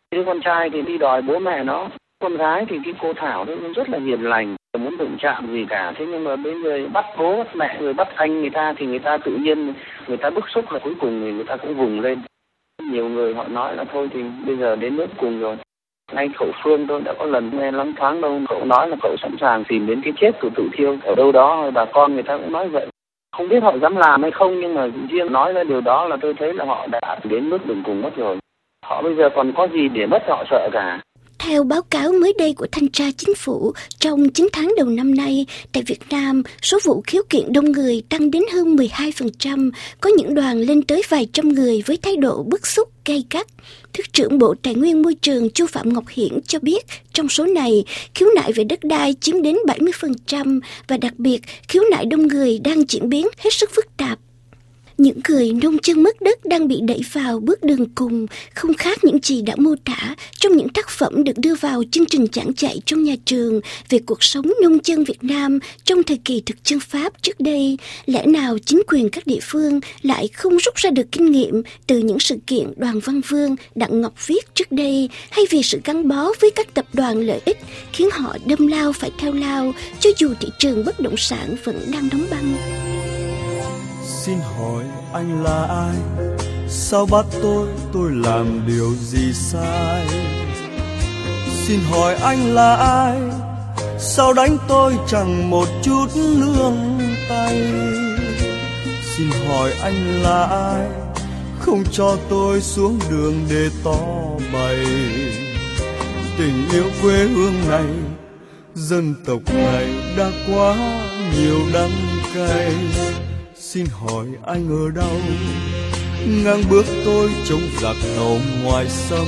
Đứa con trai thì đi đòi bố mẹ nó, con gái thì cái cô Thảo đó rất là hiền lành, không muốn đụng chạm gì cả. Thế nhưng mà bây giờ bắt bố bắt mẹ rồi bắt anh người ta thì người ta tự nhiên người ta bức xúc là cuối cùng thì người ta cũng vùng lên. Nhiều người họ nói là thôi thì bây giờ đến nước cùng rồi. Ngay cậu Phương tôi đã có lần nghe loáng thoáng đâu, cậu nói là cậu sẵn sàng tìm đến cái chết của tự thiêu ở đâu đó, bà con người ta cũng nói vậy. Không biết họ dám làm hay không, nhưng mà riêng nói ra điều đó là tôi thấy là họ đã đến nước đường cùng mất rồi. Họ bây giờ còn có gì để mất họ sợ cả. Theo báo cáo mới đây của Thanh tra Chính phủ, trong 9 tháng đầu năm nay, tại Việt Nam, số vụ khiếu kiện đông người tăng đến hơn 12%, có những đoàn lên tới vài trăm người với thái độ bức xúc, gay gắt. Thứ trưởng Bộ Tài nguyên Môi trường Chu Phạm Ngọc Hiển cho biết, trong số này, khiếu nại về đất đai chiếm đến 70% và đặc biệt, khiếu nại đông người đang diễn biến hết sức phức tạp. Những người nông dân mất đất đang bị đẩy vào bước đường cùng, không khác những gì đã mô tả trong những tác phẩm được đưa vào chương trình giảng dạy trong nhà trường về cuộc sống nông dân Việt Nam trong thời kỳ thực dân Pháp trước đây. Lẽ nào chính quyền các địa phương lại không rút ra được kinh nghiệm từ những sự kiện Đoàn Văn Vương, Đặng Ngọc viết trước đây, hay vì sự gắn bó với các tập đoàn lợi ích khiến họ đâm lao phải theo lao, cho dù thị trường bất động sản vẫn đang đóng băng? Xin hỏi anh là ai? Sao bắt tôi làm điều gì sai? Xin hỏi anh là ai? Sao đánh tôi chẳng một chút nương tay? Xin hỏi anh là ai? Không cho tôi xuống đường để tỏ bày tình yêu quê hương này, dân tộc này đã quá nhiều đắng cay. Xin hỏi anh ở đâu? Ngang bước tôi chống giặc tàu ngoài sông.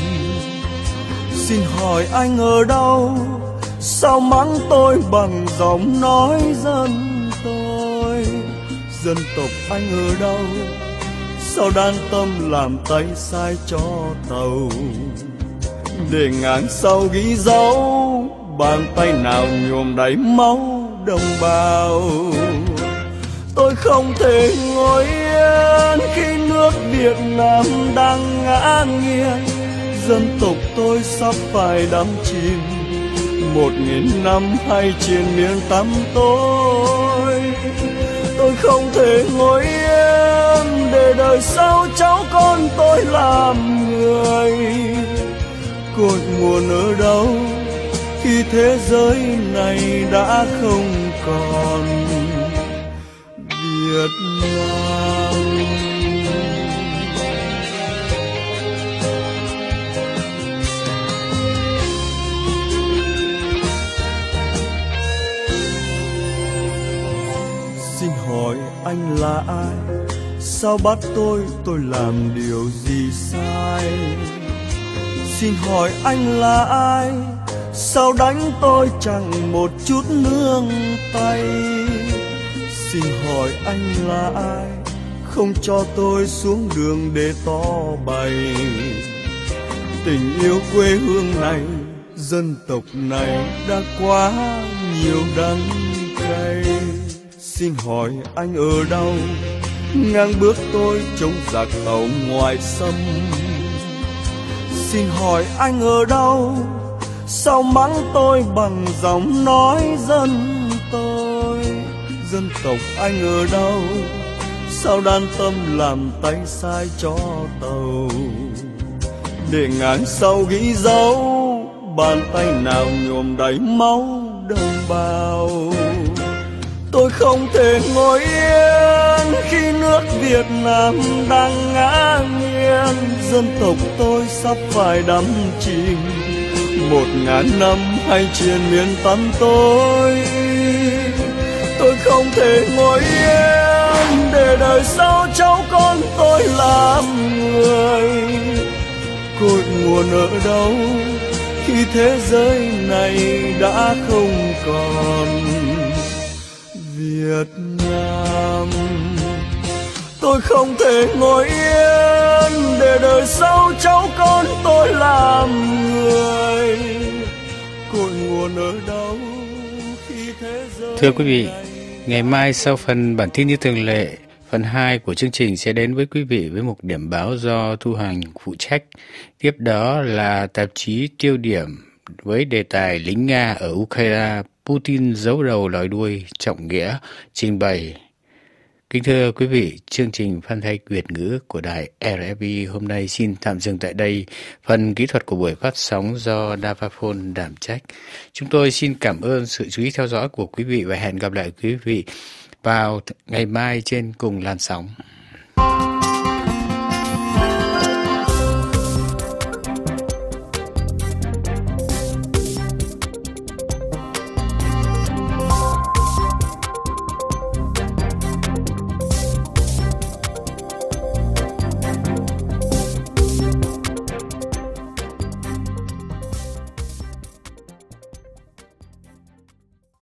Xin hỏi anh ở đâu? Sao mắng tôi bằng giọng nói dân tôi? Dân tộc anh ở đâu? Sao đan tâm làm tay sai cho tàu? Để ngàn sau ghi dấu, bàn tay nào nhuộm đẫy máu đồng bào. Tôi không thể ngồi yên khi nước Việt Nam đang ngã nghiêng. Dân tộc tôi sắp phải đắm chìm 1000 năm hay triền miên tăm tối. Tôi không thể ngồi yên để đời sau cháu con tôi làm người. Cội nguồn ở đâu khi thế giới này đã không còn Việt Nam? Xin hỏi anh là ai? Sao bắt tôi làm điều gì sai? Xin hỏi anh là ai? Sao đánh tôi chẳng một chút nương tay? Xin hỏi anh là ai? Không cho tôi xuống đường để tỏ bày tình yêu quê hương này, dân tộc này đã quá nhiều đắng cay. Xin hỏi anh ở đâu? Ngang bước tôi chống giặc tàu ngoài sông. Xin hỏi anh ở đâu? Sao mắng tôi bằng giọng nói dân tôi? Dân tộc anh ở đâu? Sao đan tâm làm tay sai cho tàu? Để ngàn sau ghi dấu, bàn tay nào nhuộm đẫy máu đồng bào. Tôi không thể ngồi yên khi nước Việt Nam đang ngã nghiêng. Dân tộc tôi sắp phải đắm chìm 1000 năm hay triền miên tăm tối. Tôi không thể ngồi yên để đời sau cháu con tôi làm người. Cội nguồn ở đâu khi thế giới này đã không còn Việt Nam? Tôi không thể ngồi yên để đời sau cháu con tôi làm người. Cội nguồn ở đâu khi thế giới... Thưa quý vị, ngày mai sau phần bản tin như thường lệ, Phần 2 của chương trình sẽ đến với quý vị với một điểm báo do Thu Hằng phụ trách. Tiếp đó là tạp chí Tiêu điểm với đề tài lính Nga ở Ukraine, Putin giấu đầu lòi đuôi, trọng nghĩa trình bày. Kính thưa quý vị, chương trình phát thanh Việt ngữ của đài RFI hôm nay xin tạm dừng tại đây. Phần kỹ thuật của buổi phát sóng do Davaphone đảm trách. Chúng tôi xin cảm ơn sự chú ý theo dõi của quý vị và hẹn gặp lại quý vị vào ngày mai trên cùng làn sóng.